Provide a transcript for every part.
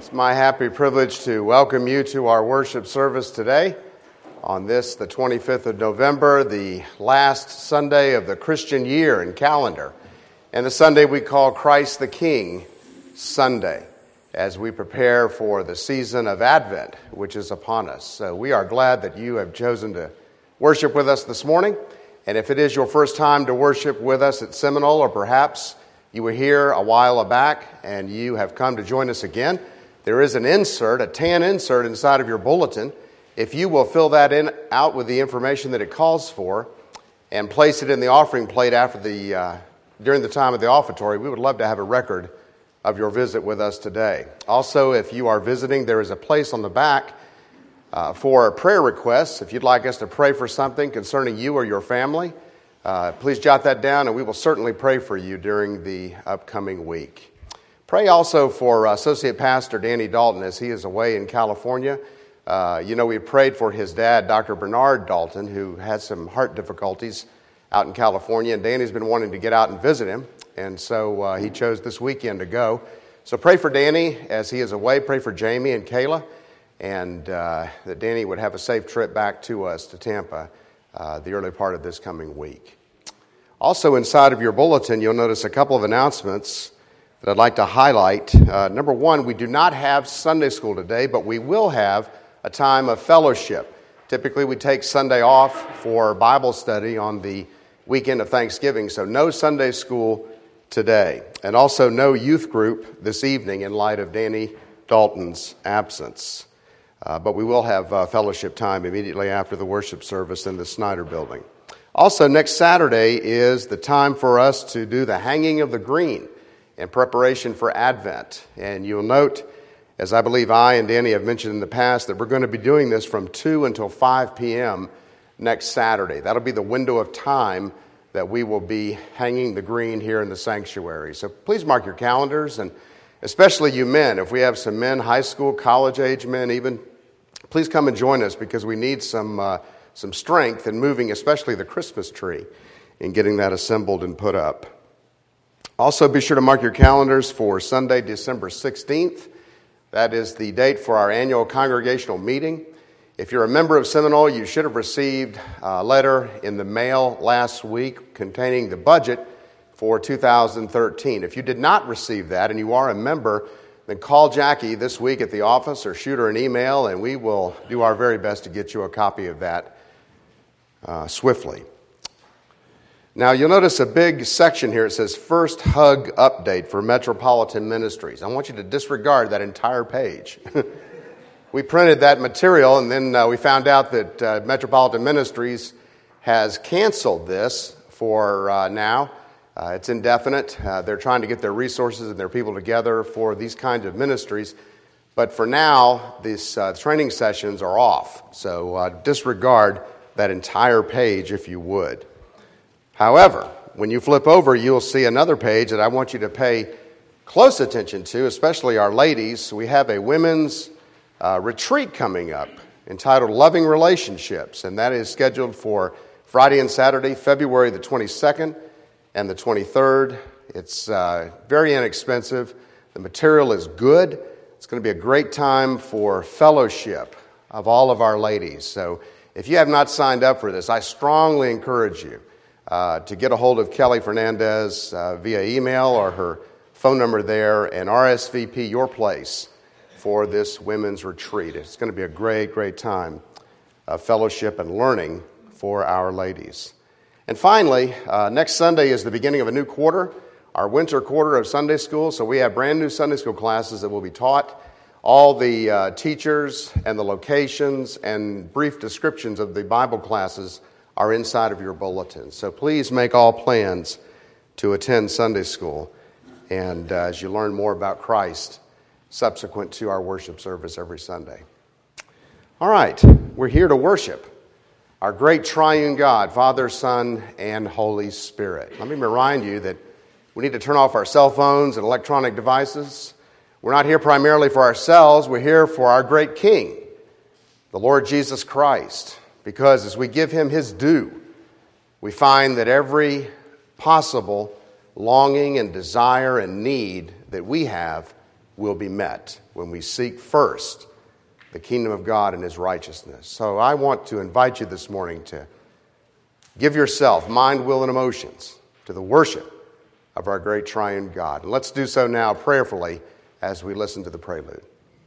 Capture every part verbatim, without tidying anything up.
It's my happy privilege to welcome you to our worship service today on this, the twenty-fifth of November, the last Sunday of the Christian year and calendar, and the Sunday we call Christ the King Sunday, as we prepare for the season of Advent, which is upon us. So we are glad that you have chosen to worship with us this morning, and if it is your first time to worship with us at Seminole, or perhaps you were here a while back and you have come to join us again, there is an insert, a tan insert inside of your bulletin. If you will fill that in out with the information that it calls for and place it in the offering plate after the uh, during the time of the offertory, we would love to have a record of your visit with us today. Also, if you are visiting, there is a place on the back uh, for prayer requests. If you'd like us to pray for something concerning you or your family, uh, please jot that down, and we will certainly pray for you during the upcoming week. Pray also for Associate Pastor Danny Dalton as he is away in California. Uh, you know, we prayed for his dad, Doctor Bernard Dalton, who had some heart difficulties out in California, and Danny's been wanting to get out and visit him, and so uh, he chose this weekend to go. So pray for Danny as he is away. Pray for Jamie and Kayla, and uh, that Danny would have a safe trip back to us, to Tampa, uh, the early part of this coming week. Also inside of your bulletin, you'll notice a couple of announcements that I'd like to highlight. Uh, number one, we do not have Sunday school today, but we will have a time of fellowship. Typically, we take Sunday off for Bible study on the weekend of Thanksgiving, so no Sunday school today. And also no youth group this evening in light of Danny Dalton's absence. Uh, but we will have uh, fellowship time immediately after the worship service in the Snyder Building. Also, next Saturday is the time for us to do the hanging of the green in preparation for Advent. And you'll note, as I believe I and Danny have mentioned in the past, that we're going to be doing this from two until five p.m. next Saturday. That'll be the window of time that we will be hanging the green here in the sanctuary. So please mark your calendars, and especially you men, if we have some men, high school, college-age men even, please come and join us, because we need some, uh, some strength in moving especially the Christmas tree and getting that assembled and put up. Also, be sure to mark your calendars for Sunday, December sixteenth. That is the date for our annual congregational meeting. If you're a member of Seminole, you should have received a letter in the mail last week containing the budget for two thousand thirteen. If you did not receive that and you are a member, then call Jackie this week at the office or shoot her an email, and we will do our very best to get you a copy of that uh, swiftly. Now, you'll notice a big section here. It says First Hug Update for Metropolitan Ministries. I want you to disregard that entire page. We printed that material, and then uh, we found out that uh, Metropolitan Ministries has canceled this for uh, now. Uh, it's indefinite. Uh, they're trying to get their resources and their people together for these kinds of ministries. But for now, these uh, training sessions are off. So uh, disregard that entire page if you would. However, when you flip over, you'll see another page that I want you to pay close attention to, especially our ladies. We have a women's uh, retreat coming up entitled Loving Relationships, and that is scheduled for Friday and Saturday, February the twenty-second and the twenty-third. It's uh, very inexpensive. The material is good. It's going to be a great time for fellowship of all of our ladies. So if you have not signed up for this, I strongly encourage you Uh, to get a hold of Kelly Fernandez uh, via email or her phone number there and R S V P your place for this women's retreat. It's going to be a great, great time of fellowship and learning for our ladies. And finally, uh, next Sunday is the beginning of a new quarter, our winter quarter of Sunday school. So we have brand new Sunday school classes that will be taught. All the uh, teachers and the locations and brief descriptions of the Bible classes are inside of your bulletin. So please make all plans to attend Sunday school, and uh, as you learn more about Christ subsequent to our worship service every Sunday. All right, we're here to worship our great triune God, Father, Son, and Holy Spirit. Let me remind you that we need to turn off our cell phones and electronic devices. We're not here primarily for ourselves. We're here for our great King, the Lord Jesus Christ. Because as we give him his due, we find that every possible longing and desire and need that we have will be met when we seek first the kingdom of God and his righteousness. So I want to invite you this morning to give yourself, mind, will, and emotions to the worship of our great triune God. And let's do so now prayerfully as we listen to the prelude.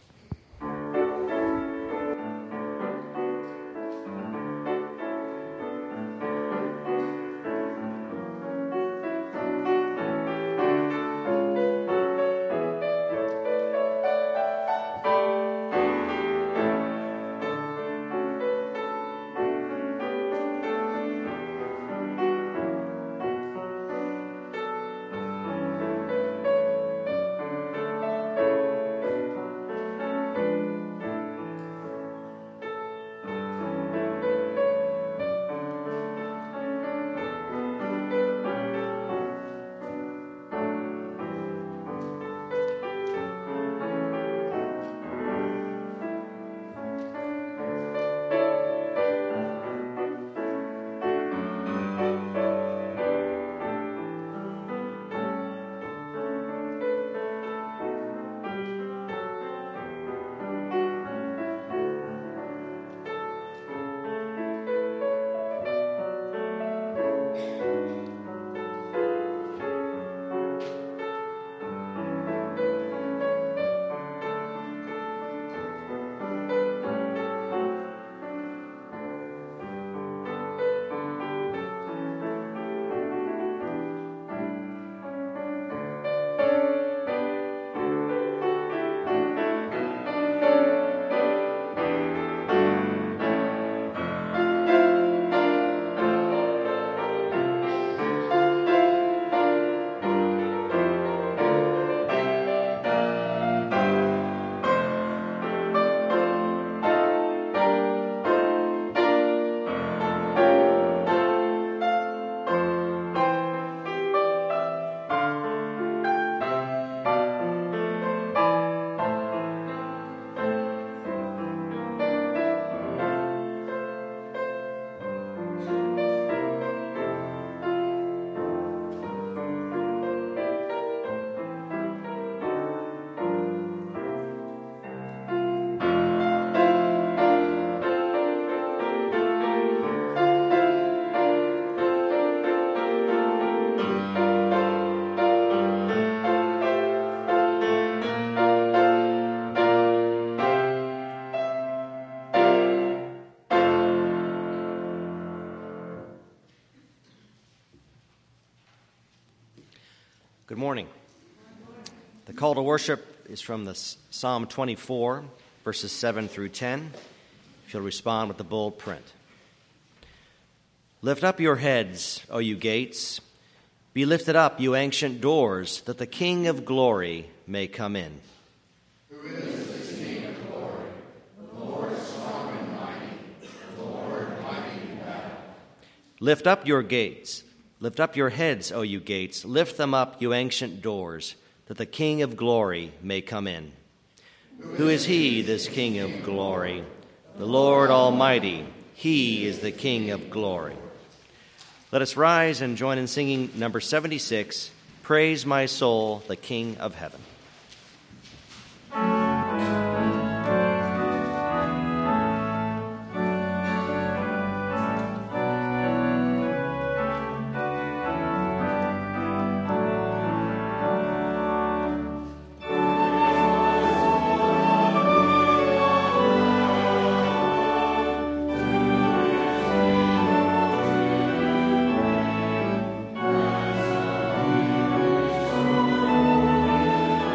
Good morning. The call to worship is from the Psalm twenty-four, verses seven through ten. If you'll respond with the bold print. Lift up your heads, O you gates. Be lifted up, you ancient doors, that the King of glory may come in. Who is this King of glory? The Lord strong and mighty, the Lord mighty in battle. Lift up your gates. Lift up your heads, O you gates. Lift them up, you ancient doors, that the King of glory may come in. Who is he, this King of glory? The Lord Almighty. He is the King of glory. Let us rise and join in singing number seventy-six, Praise My Soul, the King of Heaven. Praise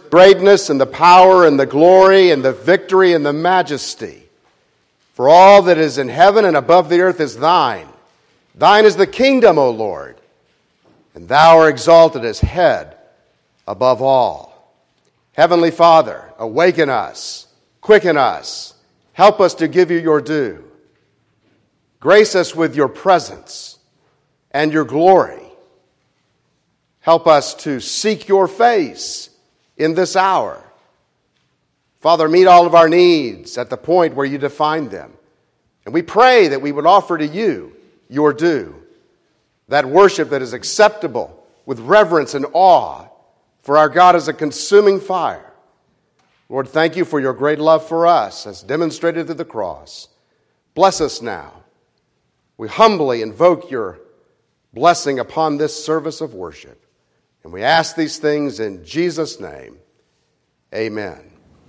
greatness and the power and the glory and the victory and the majesty. For all that is in heaven and above the earth is thine. Thine is the kingdom, O Lord, and thou art exalted as head above all. Heavenly Father, awaken us, quicken us, help us to give you your due. Grace us with your presence and your glory. Help us to seek your face in this hour. Father, meet all of our needs at the point where you define them. And we pray that we would offer to you your due, that worship that is acceptable with reverence and awe, for our God is a consuming fire. Lord, thank you for your great love for us as demonstrated through the cross. Bless us now. We humbly invoke your blessing upon this service of worship. And we ask these things in Jesus' name. Amen.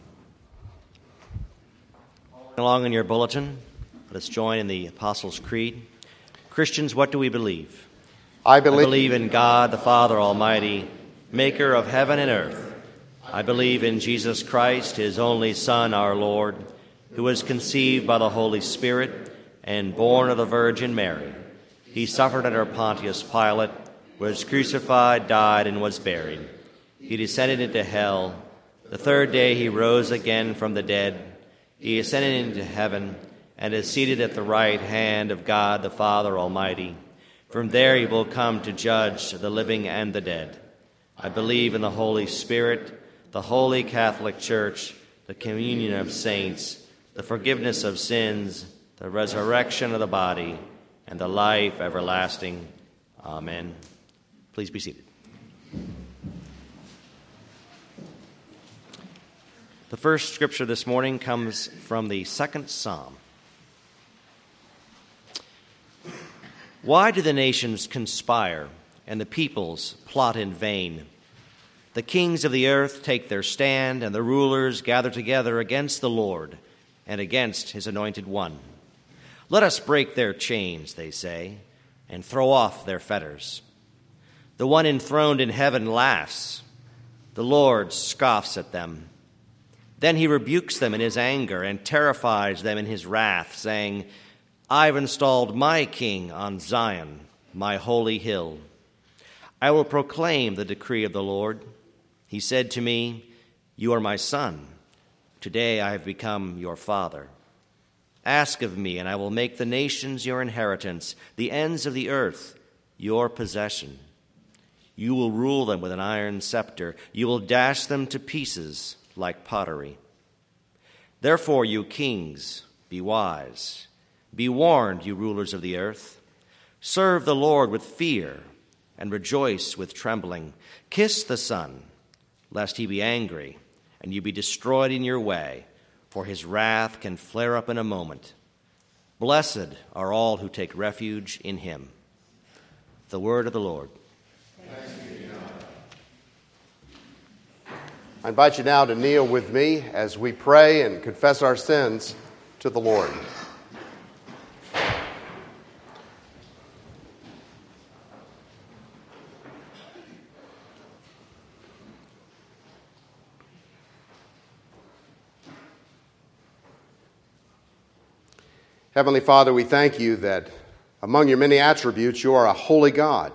Along in your bulletin, let us join in the Apostles' Creed. Christians, what do we believe? I believe, I believe in God, the Father Almighty, maker of heaven and earth. I believe in Jesus Christ, his only Son, our Lord, who was conceived by the Holy Spirit and born of the Virgin Mary. He suffered under Pontius Pilate, was crucified, died, and was buried. He descended into hell. The third day he rose again from the dead. He ascended into heaven and is seated at the right hand of God the Father Almighty. From there he will come to judge the living and the dead. I believe in the Holy Spirit, the Holy Catholic Church, the communion of saints, the forgiveness of sins, the resurrection of the body, and the life everlasting. Amen. Please be seated. The first scripture this morning comes from the second Psalm. Why do the nations conspire and the peoples plot in vain? The kings of the earth take their stand, and the rulers gather together against the Lord and against his anointed one. Let us break their chains, they say, and throw off their fetters. The one enthroned in heaven laughs. The Lord scoffs at them. Then he rebukes them in his anger and terrifies them in his wrath, saying, I've installed my king on Zion, my holy hill. I will proclaim the decree of the Lord. He said to me, You are my son. Today I have become your father. Ask of me, and I will make the nations your inheritance, the ends of the earth your possession. You will rule them with an iron scepter. You will dash them to pieces like pottery. Therefore, you kings, be wise. Be warned, you rulers of the earth. Serve the Lord with fear and rejoice with trembling. Kiss the Son, lest he be angry and you be destroyed in your way, for his wrath can flare up in a moment. Blessed are all who take refuge in him. The word of the Lord. I invite you now to kneel with me as we pray and confess our sins to the Lord. Heavenly Father, we thank you that among your many attributes, you are a holy God.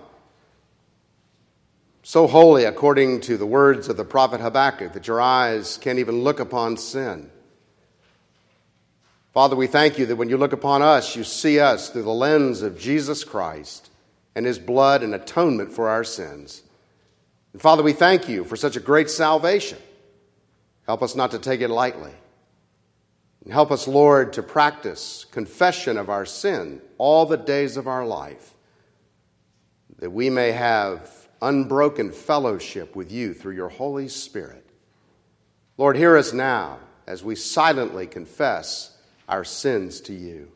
So holy, according to the words of the prophet Habakkuk, that your eyes can't even look upon sin. Father, we thank you that when you look upon us, you see us through the lens of Jesus Christ and his blood and atonement for our sins. And Father, we thank you for such a great salvation. Help us not to take it lightly. And help us, Lord, to practice confession of our sin all the days of our life, that we may have unbroken fellowship with you through your Holy Spirit. Lord, hear us now as we silently confess our sins to you.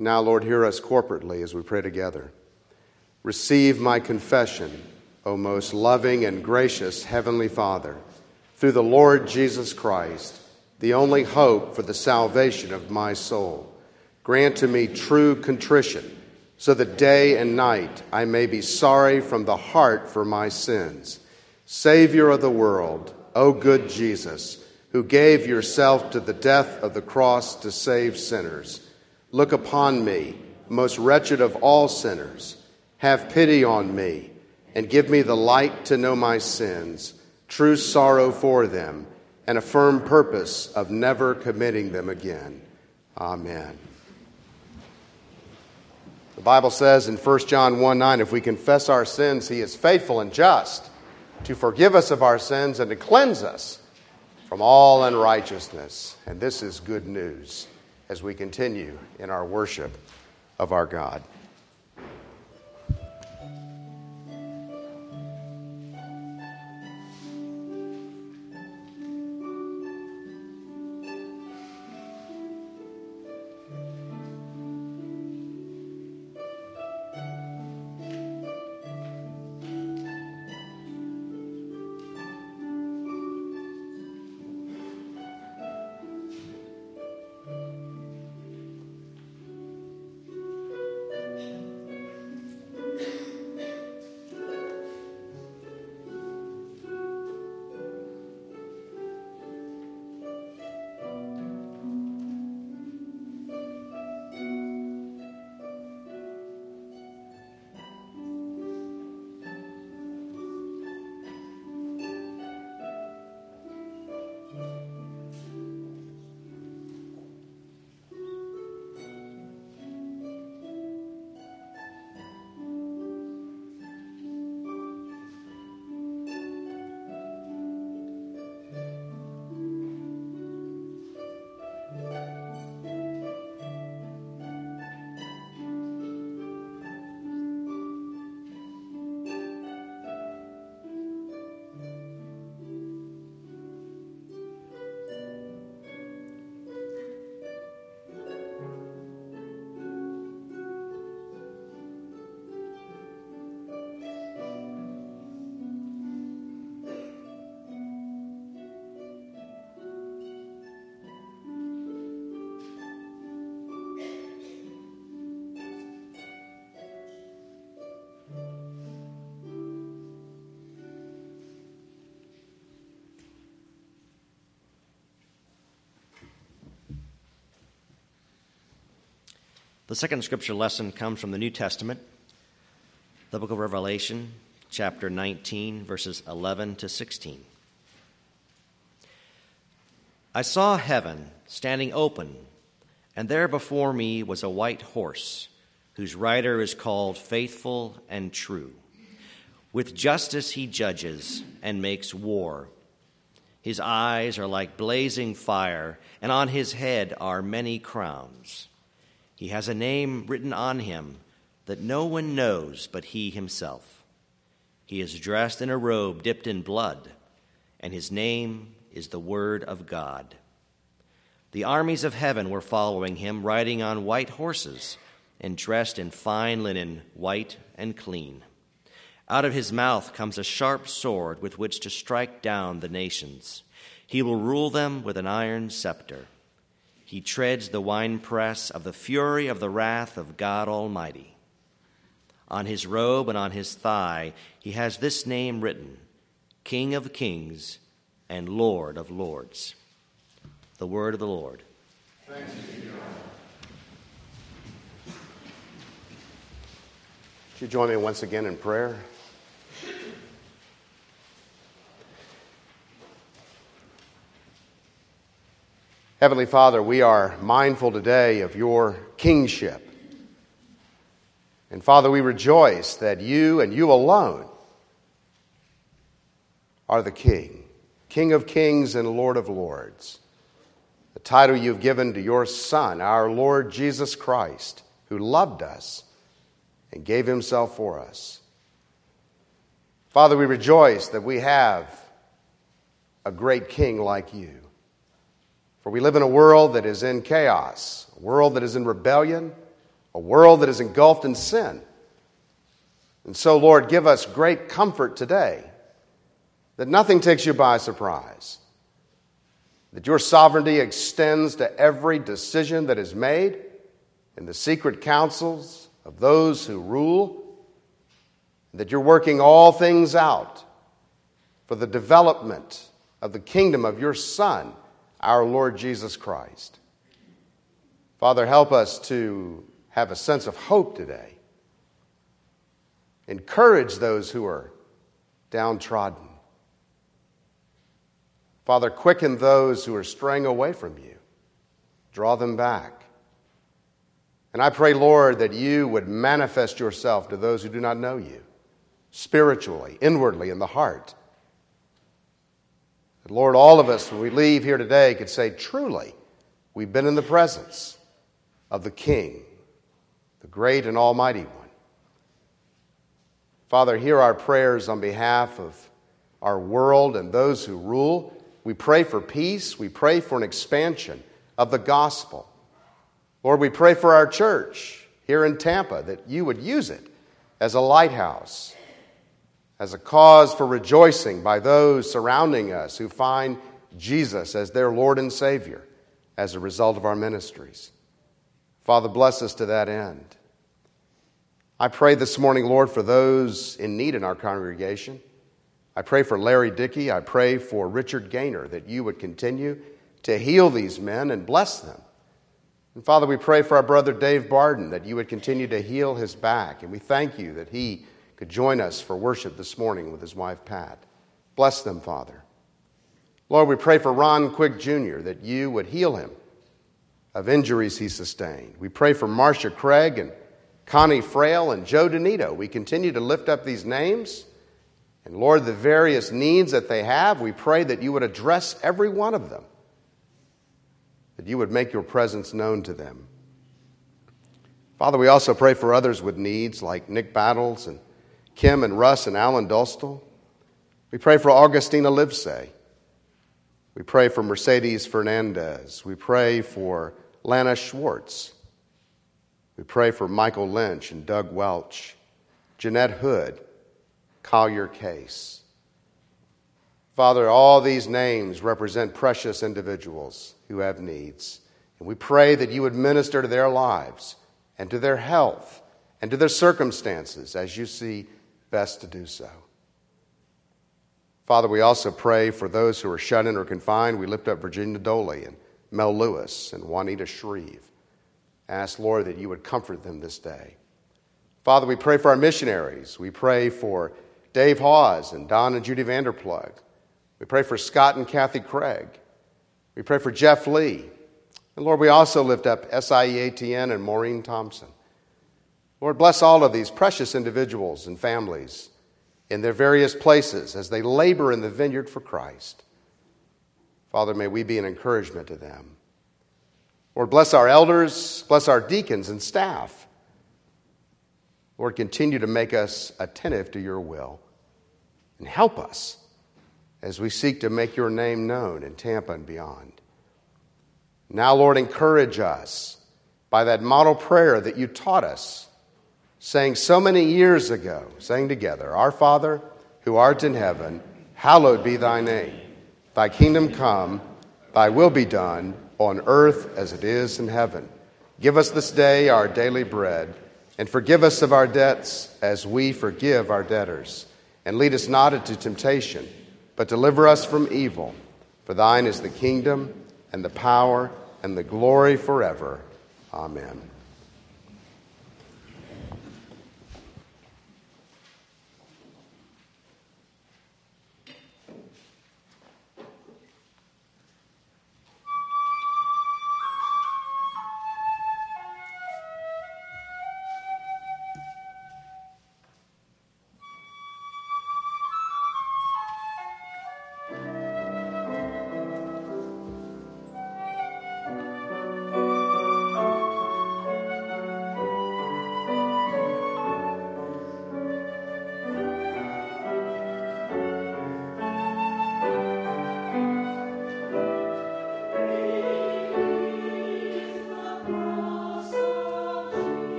Now, Lord, hear us corporately as we pray together. Receive my confession, O most loving and gracious Heavenly Father, through the Lord Jesus Christ, the only hope for the salvation of my soul. Grant to me true contrition, so that day and night I may be sorry from the heart for my sins. Savior of the world, O good Jesus, who gave yourself to the death of the cross to save sinners, look upon me, most wretched of all sinners. Have pity on me, and give me the light to know my sins, true sorrow for them, and a firm purpose of never committing them again. Amen. The Bible says in First John one nine, if we confess our sins, he is faithful and just to forgive us of our sins and to cleanse us from all unrighteousness. And this is good news as we continue in our worship of our God. The second scripture lesson comes from the New Testament, the book of Revelation, chapter nineteen, verses eleven to sixteen. I saw heaven standing open, and there before me was a white horse, whose rider is called Faithful and True. With justice he judges and makes war. His eyes are like blazing fire, and on his head are many crowns. He has a name written on him that no one knows but he himself. He is dressed in a robe dipped in blood, and his name is the Word of God. The armies of heaven were following him, riding on white horses and dressed in fine linen, white and clean. Out of his mouth comes a sharp sword with which to strike down the nations. He will rule them with an iron scepter. He treads the winepress of the fury of the wrath of God Almighty. On his robe and on his thigh he has this name written, King of Kings and Lord of Lords. The word of the Lord. Thanks be to God. Would you join me once again in prayer? Heavenly Father, we are mindful today of your kingship. And Father, we rejoice that you and you alone are the King, King of kings and Lord of lords. The title you've given to your Son, our Lord Jesus Christ, who loved us and gave himself for us. Father, we rejoice that we have a great King like you. For we live in a world that is in chaos, a world that is in rebellion, a world that is engulfed in sin. And so, Lord, give us great comfort today that nothing takes you by surprise, that your sovereignty extends to every decision that is made in the secret councils of those who rule, that you're working all things out for the development of the kingdom of your Son, our Lord Jesus Christ. Father, help us to have a sense of hope today. Encourage those who are downtrodden. Father, quicken those who are straying away from you. Draw them back. And I pray, Lord, that you would manifest yourself to those who do not know you, spiritually, inwardly, in the heart. That, Lord, all of us, when we leave here today, could say, truly, we've been in the presence of the King, the great and almighty one. Father, hear our prayers on behalf of our world and those who rule. We pray for peace. We pray for an expansion of the gospel. Lord, we pray for our church here in Tampa, that you would use it as a lighthouse, as a cause for rejoicing by those surrounding us who find Jesus as their Lord and Savior as a result of our ministries. Father, bless us to that end. I pray this morning, Lord, for those in need in our congregation. I pray for Larry Dickey. I pray for Richard Gaynor, that you would continue to heal these men and bless them. And Father, we pray for our brother Dave Barden, that you would continue to heal his back. And we thank you that he could join us for worship this morning with his wife, Pat. Bless them, Father. Lord, we pray for Ron Quick Junior, that you would heal him of injuries he sustained. We pray for Marcia Craig and Connie Frail and Joe Donito. We continue to lift up these names. And Lord, the various needs that they have, we pray that you would address every one of them, that you would make your presence known to them. Father, we also pray for others with needs like Nick Battles and Kim and Russ and Alan Dostal. We pray for Augustina Livesay. We pray for Mercedes Fernandez. We pray for Lana Schwartz. We pray for Michael Lynch and Doug Welch, Jeanette Hood, Collier Case. Father, all these names represent precious individuals who have needs. And we pray that you would minister to their lives and to their health and to their circumstances as you see best to do so. Father, we also pray for those who are shut in or confined. We lift up Virginia Doley and Mel Lewis and Juanita Shreve. Ask, Lord, that you would comfort them this day. Father, we pray for our missionaries. We pray for Dave Hawes and Don and Judy Vanderplug. We pray for Scott and Kathy Craig. We pray for Jeff Lee. And Lord, we also lift up S I E A T N and Maureen Thompson. Lord, bless all of these precious individuals and families in their various places as they labor in the vineyard for Christ. Father, may we be an encouragement to them. Lord, bless our elders, bless our deacons and staff. Lord, continue to make us attentive to your will and help us as we seek to make your name known in Tampa and beyond. Now, Lord, encourage us by that model prayer that you taught us, saying so many years ago, saying together, Our Father, who art in heaven, hallowed be thy name. Thy kingdom come, thy will be done, on earth as it is in heaven. Give us this day our daily bread, and forgive us of our debts as we forgive our debtors. And lead us not into temptation, but deliver us from evil. For thine is the kingdom, and the power, and the glory forever. Amen.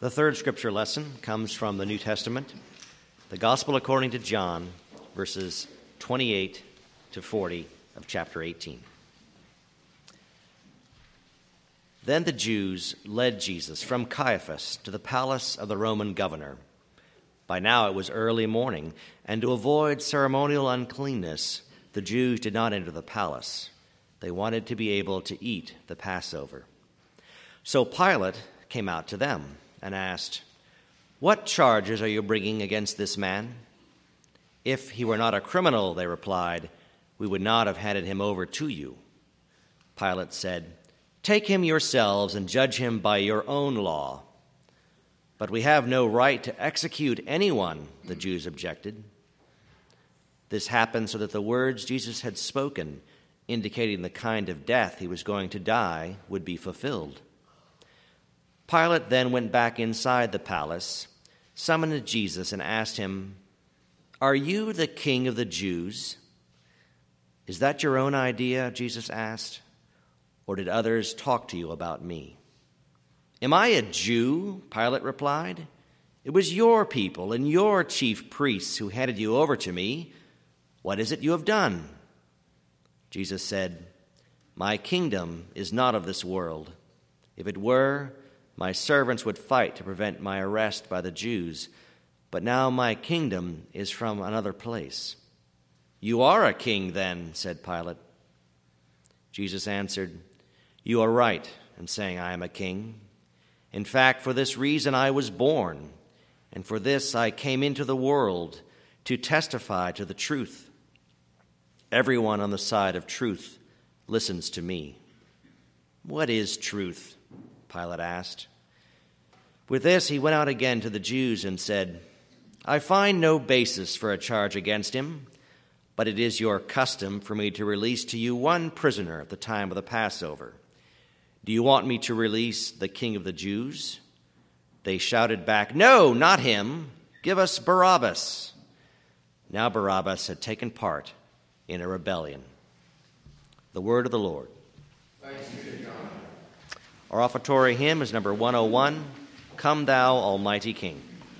The third scripture lesson comes from the New Testament, the Gospel according to John, verses twenty-eight to forty of chapter eighteen. Then the Jews led Jesus from Caiaphas to the palace of the Roman governor. By now it was early morning, and to avoid ceremonial uncleanness, the Jews did not enter the palace. They wanted to be able to eat the Passover. So Pilate came out to them and asked, "What charges are you bringing against this man?" "If he were not a criminal," they replied, "we would not have handed him over to you." Pilate said, "Take him yourselves and judge him by your own law." "But we have no right to execute anyone," the Jews objected. This happened so that the words Jesus had spoken, indicating the kind of death he was going to die, would be fulfilled. Pilate then went back inside the palace, summoned Jesus, and asked him, "Are you the king of the Jews?" "Is that your own idea?" Jesus asked. "Or did others talk to you about me?" "Am I a Jew?" Pilate replied. "It was your people and your chief priests who handed you over to me. What is it you have done?" Jesus said, "My kingdom is not of this world. If it were, my servants would fight to prevent my arrest by the Jews, but now my kingdom is from another place." "You are a king then," said Pilate. Jesus answered, "You are right in saying I am a king. In fact, for this reason I was born, and for this I came into the world, to testify to the truth. Everyone on the side of truth listens to me." "What is truth?" Pilate asked. With this, he went out again to the Jews and said, "I find no basis for a charge against him, but it is your custom for me to release to you one prisoner at the time of the Passover. Do you want me to release the King of the Jews?" They shouted back, "No, not him. Give us Barabbas." Now Barabbas had taken part in a rebellion. The word of the Lord. Thanks be to God. Our offertory hymn is number one oh one, "Come Thou Almighty King."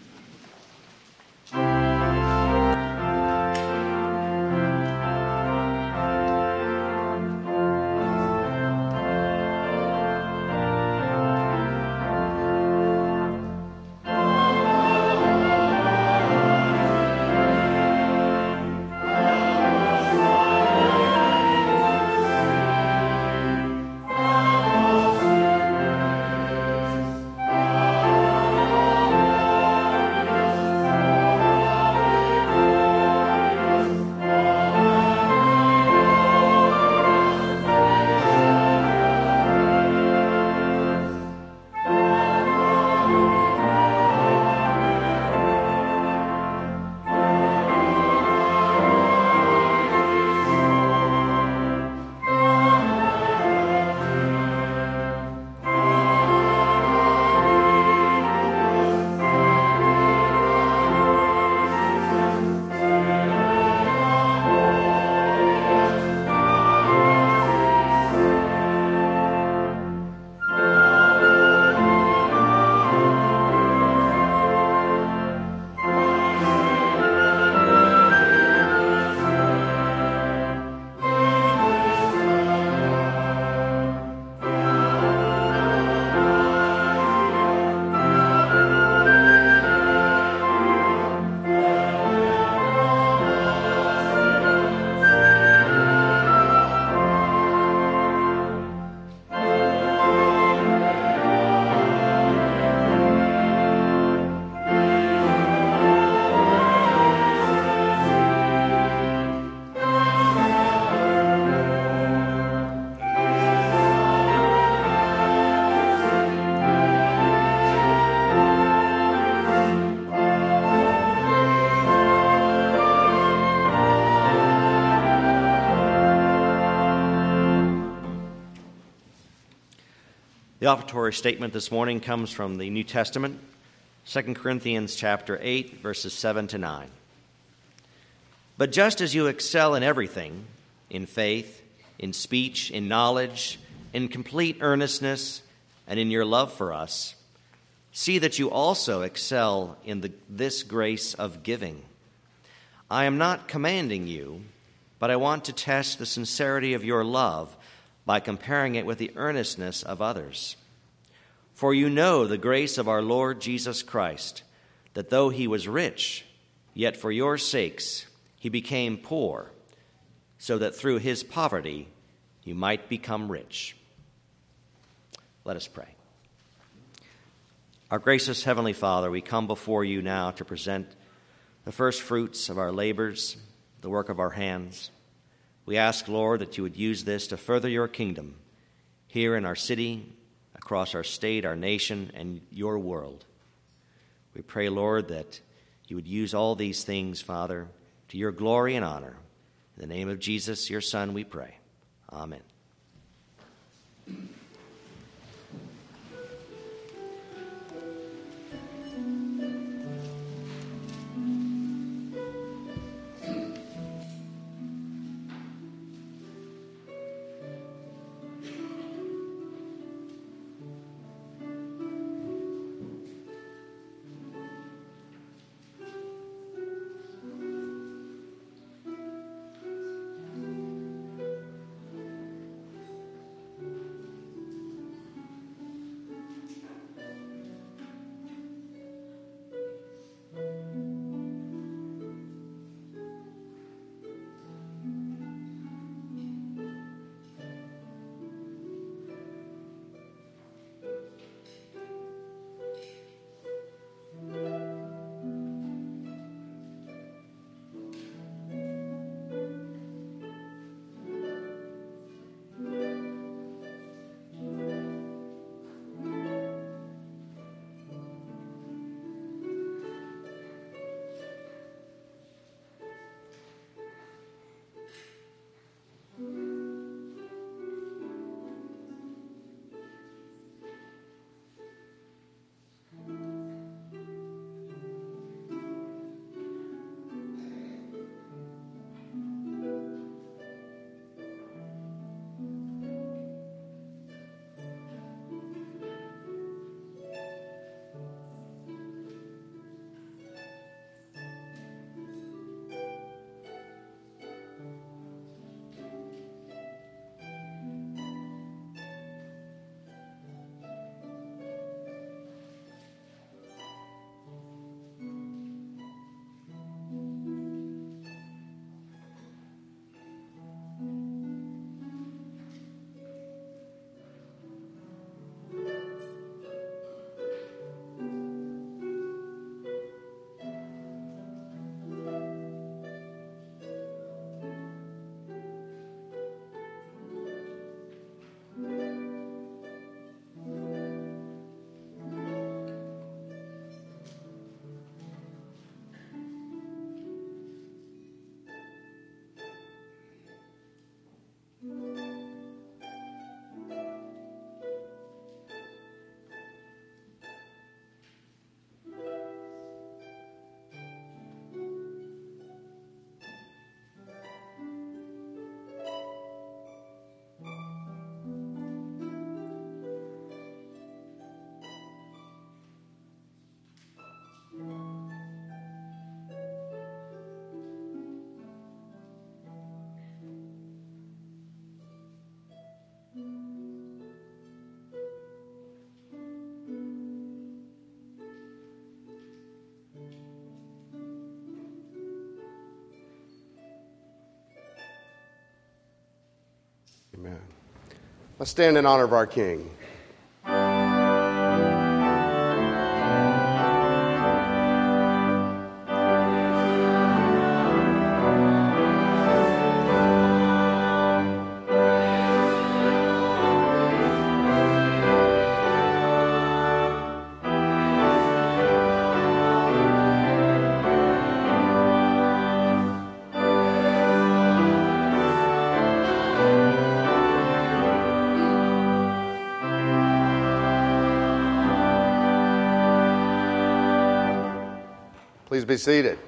The offertory statement this morning comes from the New Testament, Second Corinthians chapter eight, verses seven to nine. But just as you excel in everything, in faith, in speech, in knowledge, in complete earnestness, and in your love for us, See that you also excel in the, this grace of giving. I am not commanding you, but I want to test the sincerity of your love by comparing it with the earnestness of others. For you know the grace of our Lord Jesus Christ, that though he was rich, yet for your sakes he became poor, so that through his poverty you might become rich. Let us pray. Our gracious Heavenly Father, we come before you now to present the first fruits of our labors, the work of our hands. We ask, Lord, that you would use this to further your kingdom here in our city, across our state, our nation, and your world. We pray, Lord, that you would use all these things, Father, to your glory and honor. In the name of Jesus, your Son, we pray. Amen. Amen. Let's stand in honor of our King. Please be seated.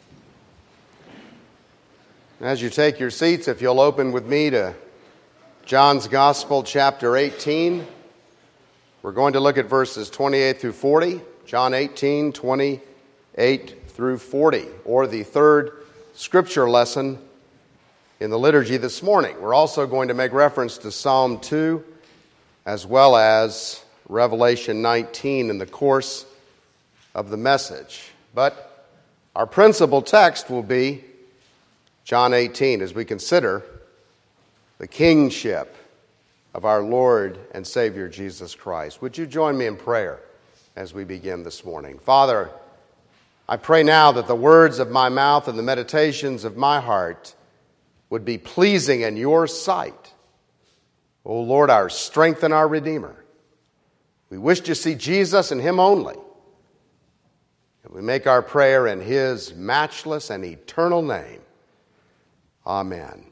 As you take your seats, if you'll open with me to John's Gospel, chapter eighteen. We're going to look at verses twenty-eight through forty, John eighteen, twenty-eight through forty, or the third scripture lesson in the liturgy this morning. We're also going to make reference to Psalm two as well as Revelation nineteen in the course of the message. But our principal text will be John eighteen as we consider the kingship of our Lord and Savior Jesus Christ. Would you join me in prayer as we begin this morning? Father, I pray now that the words of my mouth and the meditations of my heart would be pleasing in your sight. O Lord, our strength and our Redeemer. We wish to see Jesus and Him only. And we make our prayer in His matchless and eternal name. Amen.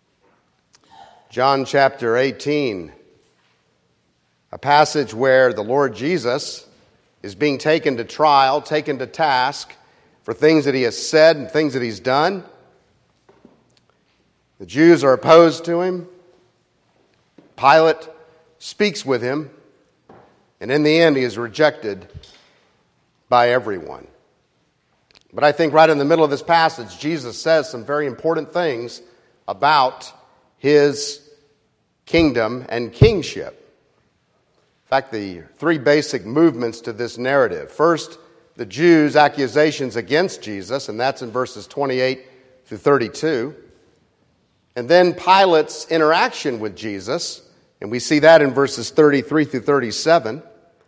John chapter eighteen, a passage where the Lord Jesus is being taken to trial, taken to task for things that He has said and things that He's done. The Jews are opposed to Him. Pilate speaks with Him, and in the end He is rejected by everyone. But I think right in the middle of this passage, Jesus says some very important things about His kingdom and kingship. In fact, the three basic movements to this narrative. First, the Jews' accusations against Jesus, and that's in verses twenty-eight through thirty-two. And then Pilate's interaction with Jesus, and we see that in verses thirty-three through thirty-seven.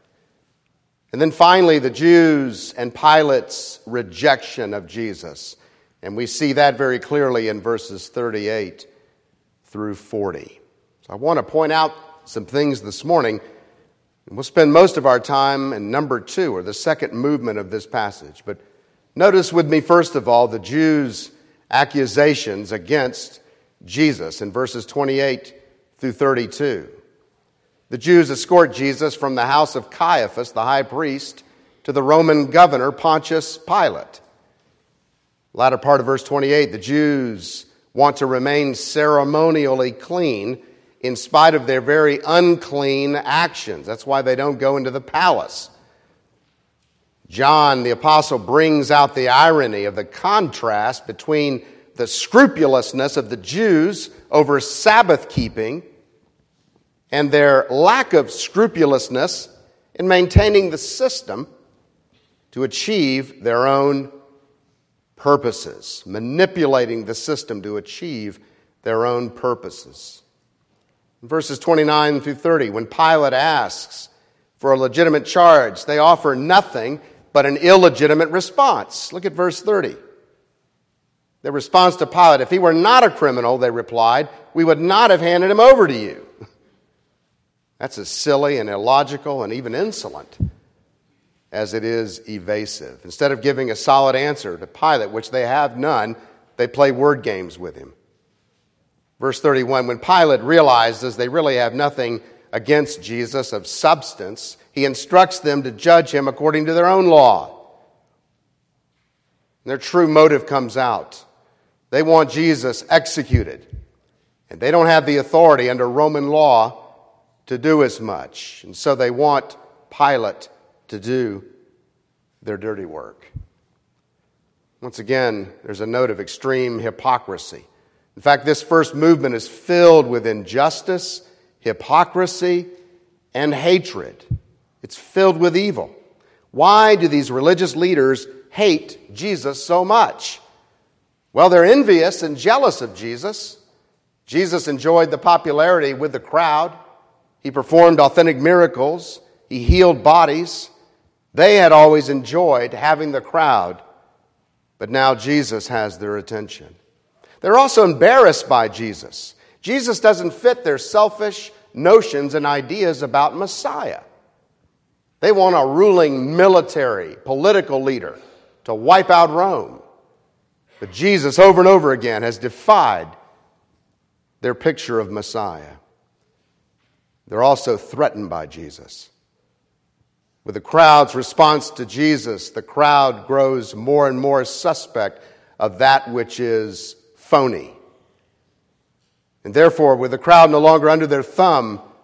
And then finally, the Jews and Pilate's rejection of Jesus. And we see that very clearly in verses thirty-eight through forty. So I want to point out some things this morning. And we'll spend most of our time in number two, or the second movement of this passage. But notice with me, first of all, the Jews' accusations against Jesus in verses twenty-eight through thirty-two. The Jews escort Jesus from the house of Caiaphas, the high priest, to the Roman governor, Pontius Pilate. Latter part of verse twenty-eight, the Jews want to remain ceremonially clean in spite of their very unclean actions. That's why they don't go into the palace. John, the apostle, brings out the irony of the contrast between the scrupulousness of the Jews over Sabbath keeping and their lack of scrupulousness in maintaining the system to achieve their own purposes, manipulating the system to achieve their own purposes. In verses twenty-nine through thirty, when Pilate asks for a legitimate charge, they offer nothing but an illegitimate response. Look at verse thirty. Their response to Pilate, if he were not a criminal, they replied, we would not have handed him over to you. That's as silly and illogical and even insolent as it is evasive. Instead of giving a solid answer to Pilate, which they have none, they play word games with him. Verse thirty-one, when Pilate realizes they really have nothing against Jesus of substance, he instructs them to judge him according to their own law. Their true motive comes out. They want Jesus executed, and they don't have the authority under Roman law to do as much. And so they want Pilate to do their dirty work. Once again, there's a note of extreme hypocrisy. In fact, this first movement is filled with injustice, hypocrisy, and hatred. It's filled with evil. Why do these religious leaders hate Jesus so much? Well, they're envious and jealous of Jesus. Jesus enjoyed the popularity with the crowd. He performed authentic miracles. He healed bodies. They had always enjoyed having the crowd, but now Jesus has their attention. They're also embarrassed by Jesus. Jesus doesn't fit their selfish notions and ideas about Messiah. They want a ruling military, political leader to wipe out Rome. But Jesus, over and over again, has defied their picture of Messiah. They're also threatened by Jesus. With the crowd's response to Jesus, the crowd grows more and more suspect of that which is phony. And therefore, with the crowd no longer under their thumb,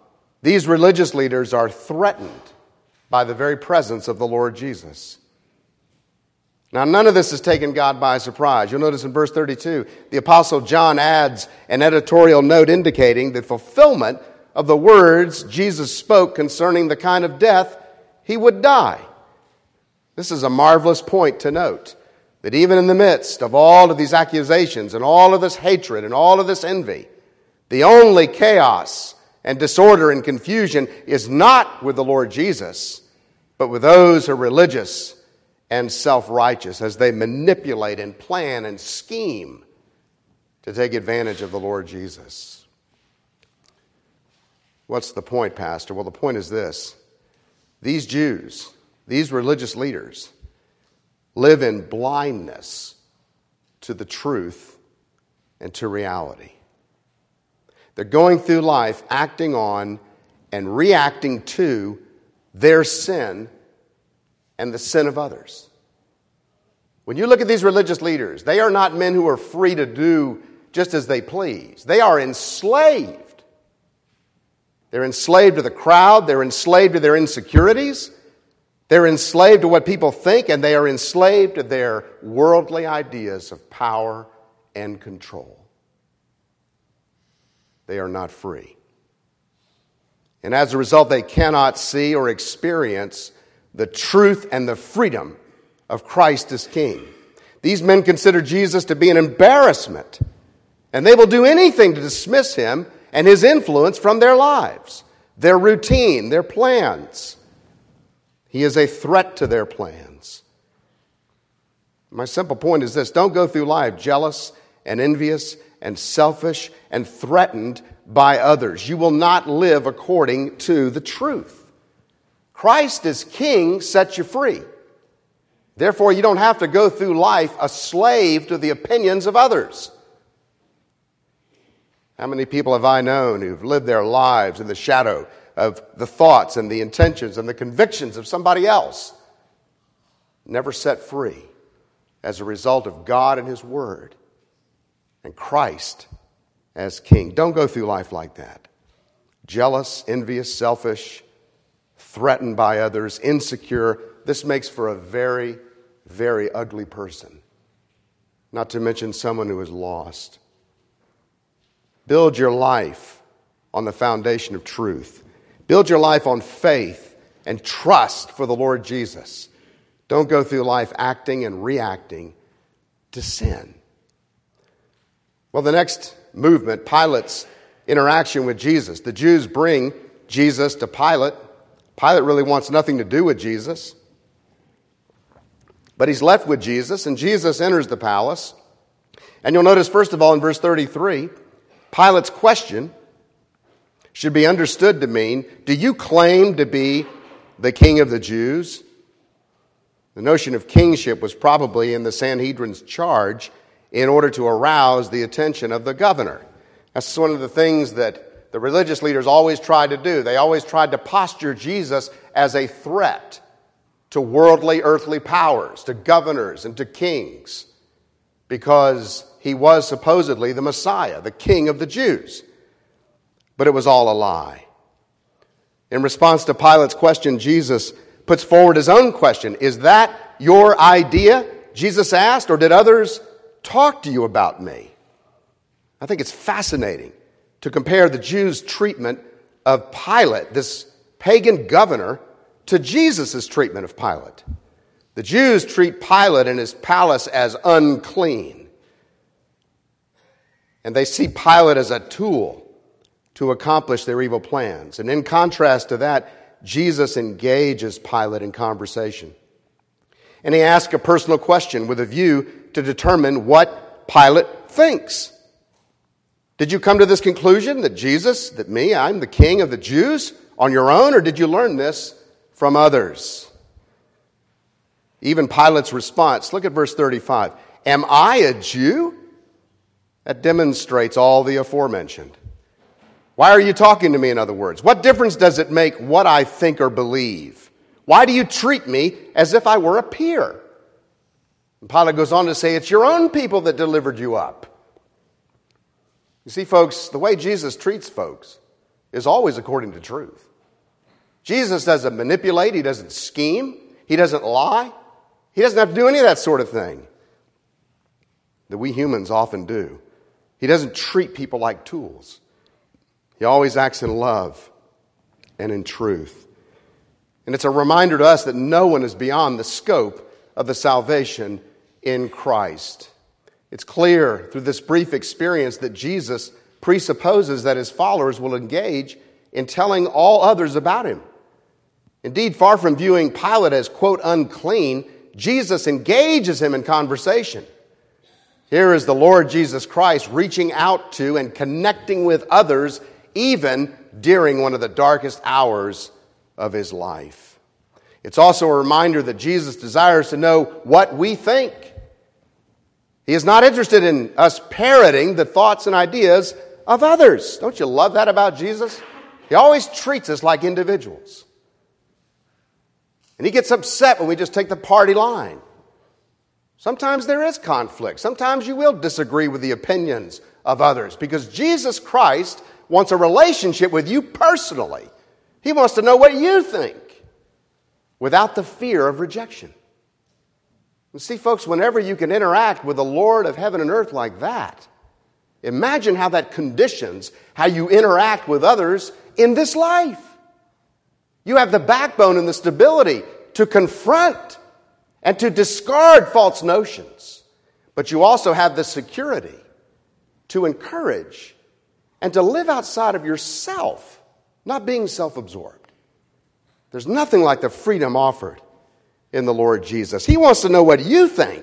These religious leaders are threatened by the very presence of the Lord Jesus. Now, none of this has taken God by surprise. You'll notice in verse thirty-two, the Apostle John adds an editorial note indicating the fulfillment of the words Jesus spoke concerning the kind of death he would die. This is a marvelous point to note, that even in the midst of all of these accusations and all of this hatred and all of this envy, the only chaos and disorder and confusion is not with the Lord Jesus, but with those who are religious and self-righteous as they manipulate and plan and scheme to take advantage of the Lord Jesus. What's the point, Pastor? Well, the point is this. These Jews, these religious leaders, live in blindness to the truth and to reality. They're going through life acting on and reacting to their sin and the sin of others. When you look at these religious leaders, they are not men who are free to do just as they please. They are enslaved. They're enslaved to the crowd. They're enslaved to their insecurities. They're enslaved to what people think, and they are enslaved to their worldly ideas of power and control. They are not free. And as a result, they cannot see or experience the truth and the freedom of Christ as King. These men consider Jesus to be an embarrassment, and they will do anything to dismiss him and his influence from their lives, their routine, their plans. He is a threat to their plans. My simple point is this: don't go through life jealous and envious and selfish and threatened by others. You will not live according to the truth. Christ as King sets you free. Therefore, you don't have to go through life a slave to the opinions of others. How many people have I known who've lived their lives in the shadow of the thoughts and the intentions and the convictions of somebody else, never set free as a result of God and His Word and Christ as King? Don't go through life like that. Jealous, envious, selfish, threatened by others, insecure. This makes for a very, very ugly person. Not to mention someone who is lost. Build your life on the foundation of truth. Build your life on faith and trust for the Lord Jesus. Don't go through life acting and reacting to sin. Well, the next movement, Pilate's interaction with Jesus. The Jews bring Jesus to Pilate. Pilate really wants nothing to do with Jesus. But he's left with Jesus, and Jesus enters the palace. And you'll notice, first of all, in verse thirty-three, Pilate's question should be understood to mean, do you claim to be the king of the Jews? The notion of kingship was probably in the Sanhedrin's charge in order to arouse the attention of the governor. That's one of the things that the religious leaders always tried to do. They always tried to posture Jesus as a threat to worldly, earthly powers, to governors and to kings, because he was supposedly the Messiah, the King of the Jews. But it was all a lie. In response to Pilate's question, Jesus puts forward his own question. Is that your idea? Jesus asked, or did others talk to you about me? I think it's fascinating to compare the Jews' treatment of Pilate, this pagan governor, to Jesus' treatment of Pilate. The Jews treat Pilate and his palace as unclean. And they see Pilate as a tool to accomplish their evil plans. And in contrast to that, Jesus engages Pilate in conversation. And he asks a personal question with a view to determine what Pilate thinks. Did you come to this conclusion that Jesus, that me, I'm the king of the Jews on your own, or did you learn this from others? Even Pilate's response, look at verse thirty-five. Am I a Jew? That demonstrates all the aforementioned. Why are you talking to me, in other words? What difference does it make what I think or believe? Why do you treat me as if I were a peer? And Pilate goes on to say, it's your own people that delivered you up. You see, folks, the way Jesus treats folks is always according to truth. Jesus doesn't manipulate. He doesn't scheme. He doesn't lie. He doesn't have to do any of that sort of thing that we humans often do. He doesn't treat people like tools. He always acts in love and in truth. And it's a reminder to us that no one is beyond the scope of the salvation in Christ. It's clear through this brief experience that Jesus presupposes that his followers will engage in telling all others about him. Indeed, far from viewing Pilate as, quote, unclean, Jesus engages him in conversation. Here is the Lord Jesus Christ reaching out to and connecting with others even during one of the darkest hours of his life. It's also a reminder that Jesus desires to know what we think. He is not interested in us parroting the thoughts and ideas of others. Don't you love that about Jesus? He always treats us like individuals. And he gets upset when we just take the party line. Sometimes there is conflict. Sometimes you will disagree with the opinions of others because Jesus Christ wants a relationship with you personally. He wants to know what you think without the fear of rejection. And see, folks, whenever you can interact with the Lord of heaven and earth like that, imagine how that conditions how you interact with others in this life. You have the backbone and the stability to confront and to discard false notions. But you also have the security to encourage and to live outside of yourself, not being self-absorbed. There's nothing like the freedom offered in the Lord Jesus. He wants to know what you think.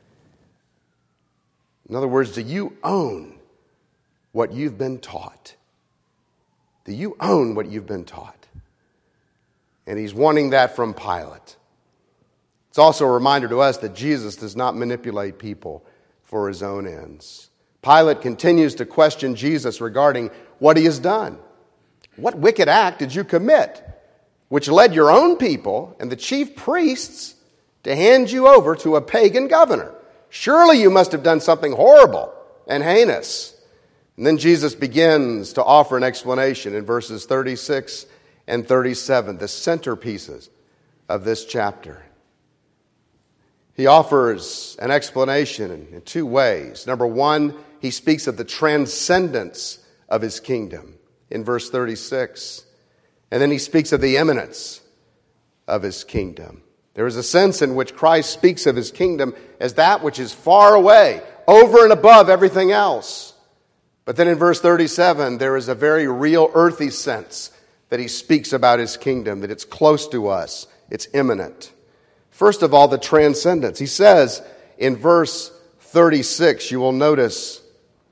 In other words, do you own what you've been taught? Do you own what you've been taught? And he's wanting that from Pilate. It's also a reminder to us that Jesus does not manipulate people for his own ends. Pilate continues to question Jesus regarding what he has done. What wicked act did you commit, which led your own people and the chief priests to hand you over to a pagan governor? Surely you must have done something horrible and heinous. And then Jesus begins to offer an explanation in verses thirty-six and thirty-seven, the centerpieces of this chapter. He offers an explanation in two ways. Number one, he speaks of the transcendence of his kingdom in verse thirty-six. And then he speaks of the imminence of his kingdom. There is a sense in which Christ speaks of his kingdom as that which is far away, over and above everything else. But then in verse thirty-seven, there is a very real earthy sense that he speaks about his kingdom, that it's close to us, it's imminent. First of all, the transcendence. He says in verse thirty-six, you will notice,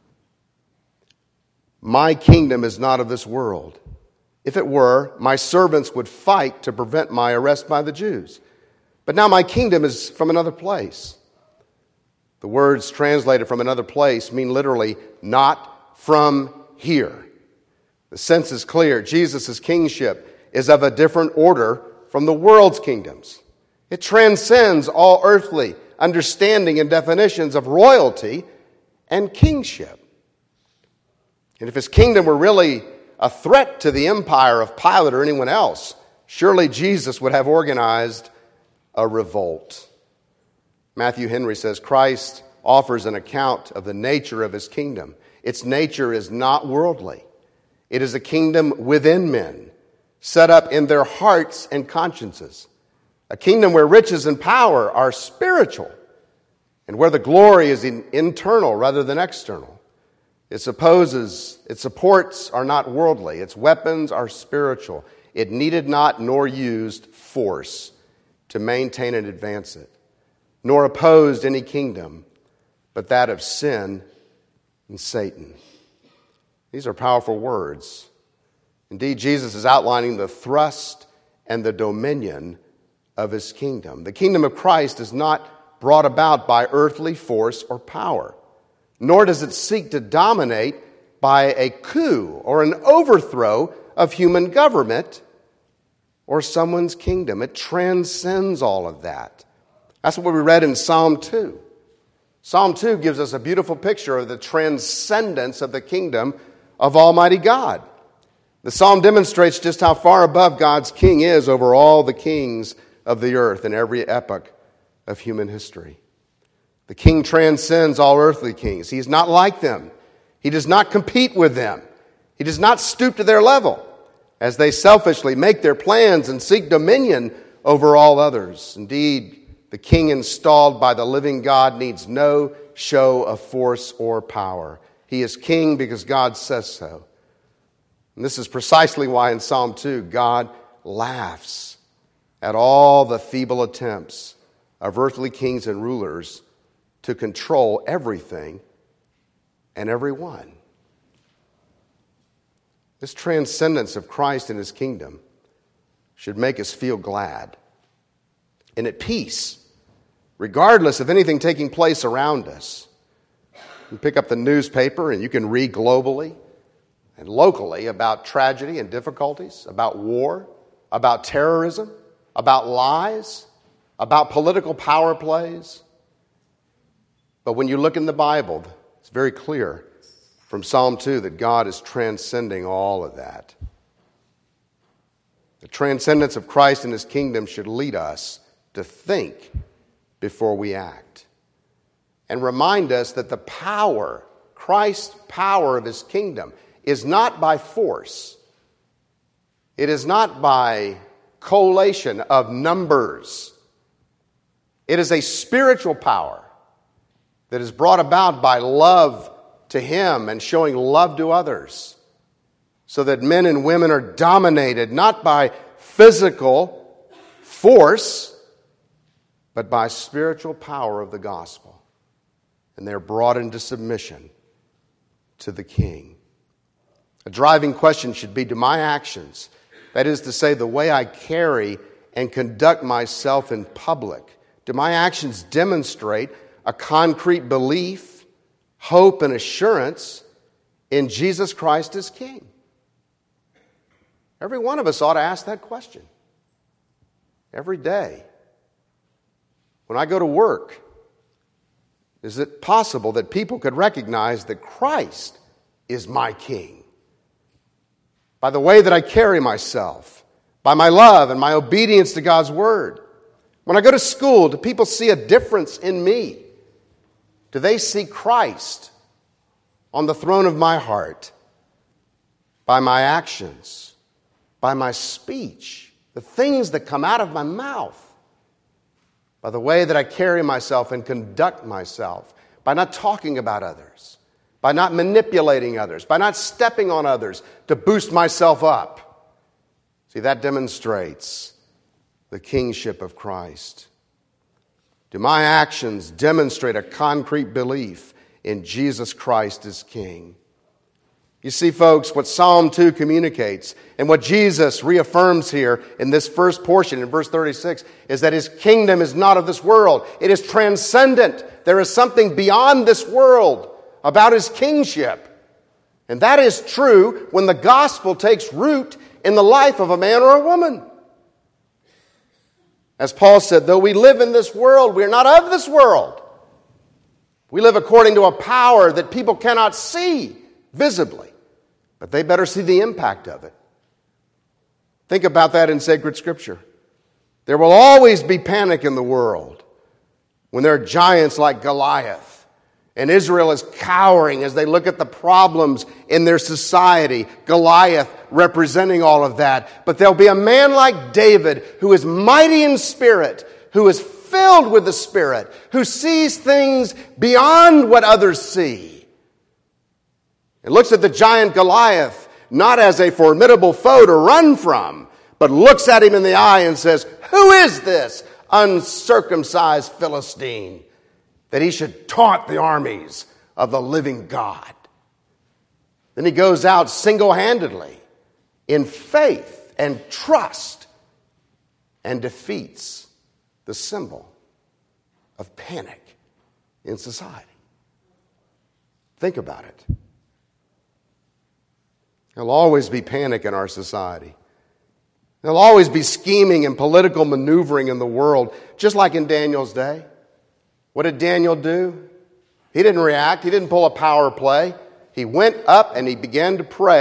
my kingdom is not of this world. If it were, my servants would fight to prevent my arrest by the Jews. But now my kingdom is from another place. The words translated from another place mean literally not from here. The sense is clear. Jesus' kingship is of a different order from the world's kingdoms. It transcends all earthly understanding and definitions of royalty and kingship. And if his kingdom were really a threat to the empire of Pilate or anyone else, surely Jesus would have organized a revolt. Matthew Henry says Christ offers an account of the nature of his kingdom. Its nature is not worldly. It is a kingdom within men, set up in their hearts and consciences. A kingdom where riches and power are spiritual and where the glory is in internal rather than external. It supposes, its supports are not worldly. Its weapons are spiritual. It needed not nor used force to maintain and advance it, nor opposed any kingdom but that of sin and Satan. These are powerful words. Indeed, Jesus is outlining the thrust and the dominion of his kingdom. The kingdom of Christ is not brought about by earthly force or power, nor does it seek to dominate by a coup or an overthrow of human government or someone's kingdom. It transcends all of that. That's what we read in Psalm two. Psalm two gives us a beautiful picture of the transcendence of the kingdom of Almighty God. The psalm demonstrates just how far above God's king is over all the kings of the earth in every epoch of human history. The king transcends all earthly kings. He is not like them. He does not compete with them. He does not stoop to their level as they selfishly make their plans and seek dominion over all others. Indeed, the king installed by the living God needs no show of force or power. He is king because God says so. And this is precisely why in Psalm two, God laughs at all the feeble attempts of earthly kings and rulers to control everything and everyone. This transcendence of Christ and his kingdom should make us feel glad and at peace, regardless of anything taking place around us. You pick up the newspaper and you can read globally and locally about tragedy and difficulties, about war, about terrorism, about lies, about political power plays. But when you look in the Bible, it's very clear from Psalm two that God is transcending all of that. The transcendence of Christ and his kingdom should lead us to think before we act and remind us that the power, Christ's power of his kingdom, is not by force. It is not by collation of numbers. It is a spiritual power that is brought about by love to him and showing love to others, so that men and women are dominated not by physical force, but by spiritual power of the gospel. And they're brought into submission to the King. A driving question should be, do my actions, that is to say, the way I carry and conduct myself in public, do my actions demonstrate a concrete belief, hope, and assurance in Jesus Christ as King? Every one of us ought to ask that question every day. When I go to work, is it possible that people could recognize that Christ is my King? By the way that I carry myself, by my love and my obedience to God's word. When I go to school, do people see a difference in me? Do they see Christ on the throne of my heart? By my actions, by my speech, the things that come out of my mouth, by the way that I carry myself and conduct myself, by not talking about others, by not manipulating others, by not stepping on others to boost myself up. See, that demonstrates the kingship of Christ. Do my actions demonstrate a concrete belief in Jesus Christ as King? You see, folks, what Psalm two communicates and what Jesus reaffirms here in this first portion, in verse thirty-six, is that his kingdom is not of this world. It is transcendent. There is something beyond this world about his kingship. And that is true when the gospel takes root in the life of a man or a woman. As Paul said, though we live in this world, we are not of this world. We live according to a power that people cannot see visibly, but they better see the impact of it. Think about that in sacred scripture. There will always be panic in the world when there are giants like Goliath, and Israel is cowering as they look at the problems in their society. Goliath representing all of that. But there'll be a man like David who is mighty in spirit, who is filled with the Spirit, who sees things beyond what others see. And looks at the giant Goliath not as a formidable foe to run from, but looks at him in the eye and says, "Who is this uncircumcised Philistine, that he should taunt the armies of the living God?" Then he goes out single-handedly in faith and trust and defeats the symbol of panic in society. Think about it. There'll always be panic in our society. There'll always be scheming and political maneuvering in the world, just like in Daniel's day. What did Daniel do? He didn't react. He didn't pull a power play. He went up and he began to pray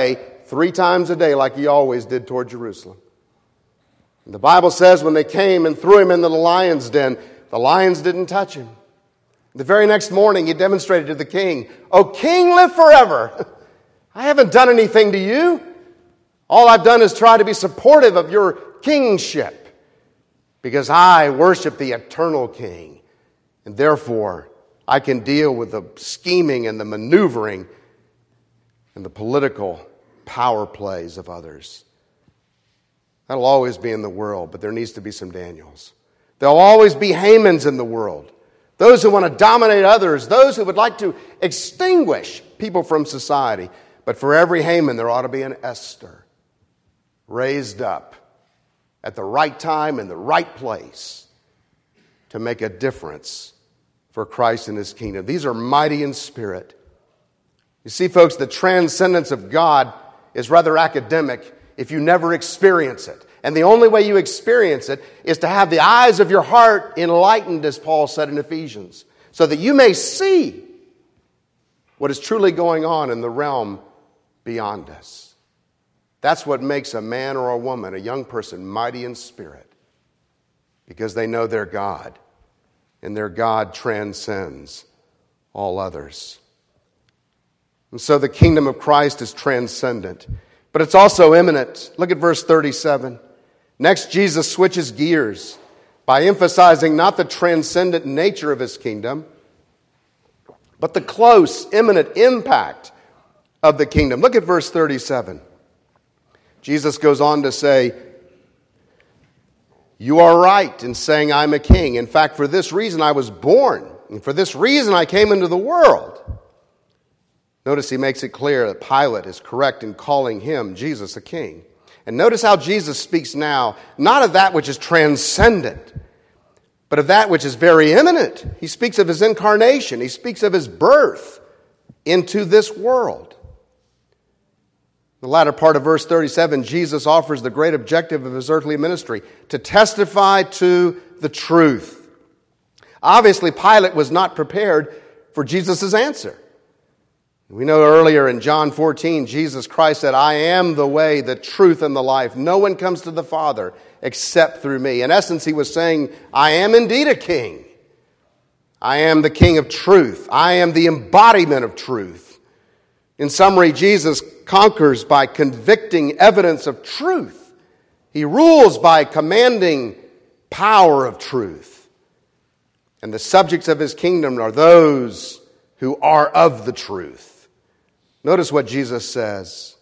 three times a day like he always did toward Jerusalem. And the Bible says when they came and threw him into the lion's den, the lions didn't touch him. The very next morning he demonstrated to the king, "O king, live forever. I haven't done anything to you. All I've done is try to be supportive of your kingship because I worship the eternal king. And therefore, I can deal with the scheming and the maneuvering and the political power plays of others." That'll always be in the world, but there needs to be some Daniels. There'll always be Hamans in the world. Those who want to dominate others, those who would like to extinguish people from society. But for every Haman, there ought to be an Esther raised up at the right time in the right place to make a difference for Christ and his kingdom. These are mighty in spirit. You see, folks, the transcendence of God is rather academic if you never experience it. And the only way you experience it is to have the eyes of your heart enlightened, as Paul said in Ephesians, so that you may see what is truly going on in the realm beyond us. That's what makes a man or a woman, a young person, mighty in spirit, because they know their God, and their God transcends all others. And so the kingdom of Christ is transcendent, but it's also imminent. Look at verse thirty-seven. Next, Jesus switches gears by emphasizing not the transcendent nature of his kingdom, but the close, imminent impact of the kingdom. Look at verse thirty-seven. Jesus goes on to say, "You are right in saying I'm a king. In fact, for this reason I was born, and for this reason I came into the world." Notice he makes it clear that Pilate is correct in calling him, Jesus, a king. And notice how Jesus speaks now, not of that which is transcendent, but of that which is very imminent. He speaks of his incarnation. He speaks of his birth into this world. In the latter part of verse thirty-seven, Jesus offers the great objective of his earthly ministry, to testify to the truth. Obviously, Pilate was not prepared for Jesus' answer. We know earlier in John fourteen, Jesus Christ said, "I am the way, the truth, and the life. No one comes to the Father except through me." In essence, he was saying, I am indeed a king. I am the king of truth. I am the embodiment of truth. In summary, Jesus conquers by convicting evidence of truth. He rules by commanding power of truth. And the subjects of his kingdom are those who are of the truth. Notice what Jesus says.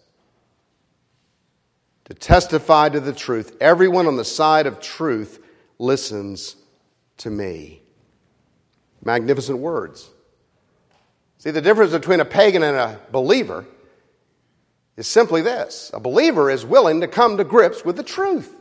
To testify to the truth, everyone on the side of truth listens to me. Magnificent words. See, the difference between a pagan and a believer is simply this. A believer is willing to come to grips with the truth.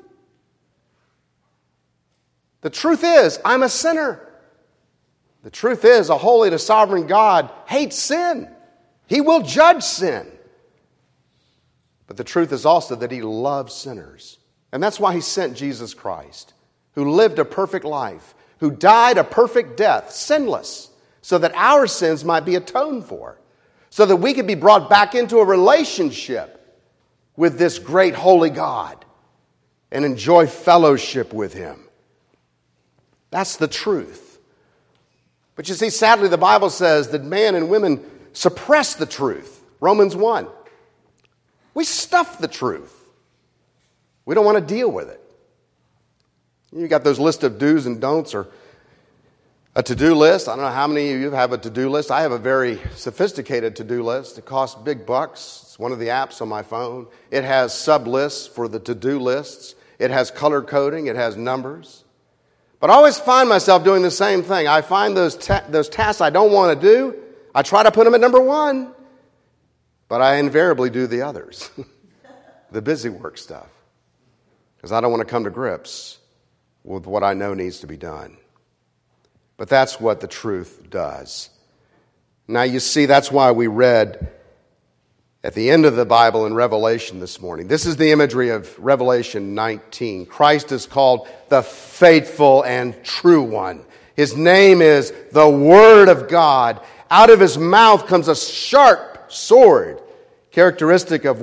The truth is, I'm a sinner. The truth is, a holy and a sovereign God hates sin. He will judge sin. But the truth is also that he loves sinners. And that's why he sent Jesus Christ, who lived a perfect life, who died a perfect death, sinless, so that our sins might be atoned for, so that we could be brought back into a relationship with this great holy God and enjoy fellowship with him. That's the truth. But you see, sadly, the Bible says that men and women suppress the truth. Romans one. We stuff the truth. We don't want to deal with it. You got those lists of do's and don'ts, or a to-do list. I don't know how many of you have a to-do list. I have a very sophisticated to-do list. It costs big bucks. It's one of the apps on my phone. It has sub-lists for the to-do lists. It has color coding. It has numbers. But I always find myself doing the same thing. I find those ta- those tasks I don't want to do. I try to put them at number one, but I invariably do the others, the busy work stuff, because I don't want to come to grips with what I know needs to be done. But that's what the truth does. Now, you see, that's why we read at the end of the Bible in Revelation this morning. This is the imagery of Revelation nineteen. Christ is called the faithful and true one. His name is the Word of God. Out of his mouth comes a sharp sword, characteristic of what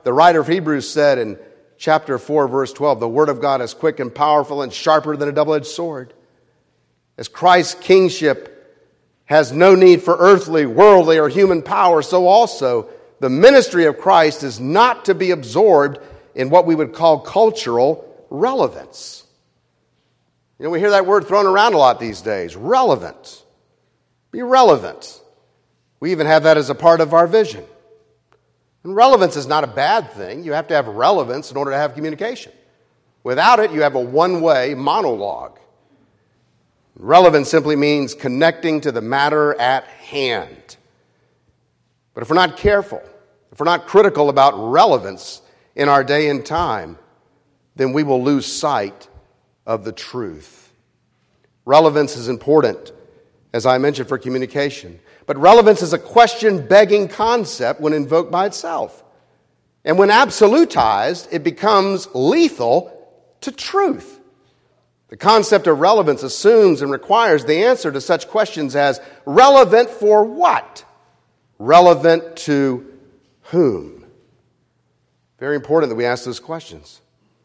the writer of Hebrews said in chapter four, verse twelve, the word of God is quick and powerful and sharper than a double-edged sword. As Christ's kingship has no need for earthly, worldly, or human power, so also the ministry of Christ is not to be absorbed in what we would call cultural relevance. You know, we hear that word thrown around a lot these days, relevant. Be relevant. We even have that as a part of our vision. And relevance is not a bad thing. You have to have relevance in order to have communication. Without it, you have a one-way monologue. Relevance simply means connecting to the matter at hand. But if we're not careful, if we're not critical about relevance in our day and time, then we will lose sight of the truth. Relevance is important, as I mentioned, for communication. But relevance is a question-begging concept when invoked by itself. And when absolutized, it becomes lethal to truth. The concept of relevance assumes and requires the answer to such questions as relevant for what? Relevant to whom? Very important that we ask those questions.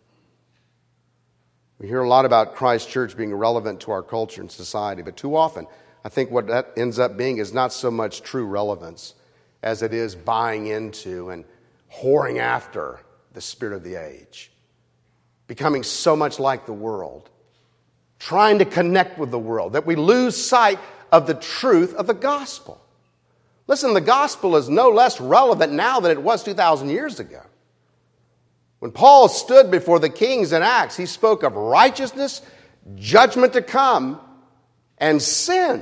We hear a lot about Christ Church being relevant to our culture and society, but too often, I think what that ends up being is not so much true relevance as it is buying into and whoring after the spirit of the age, becoming so much like the world, trying to connect with the world, that we lose sight of the truth of the gospel. Listen, the gospel is no less relevant now than it was two thousand years ago. When Paul stood before the kings in Acts, he spoke of righteousness, judgment to come, and sin.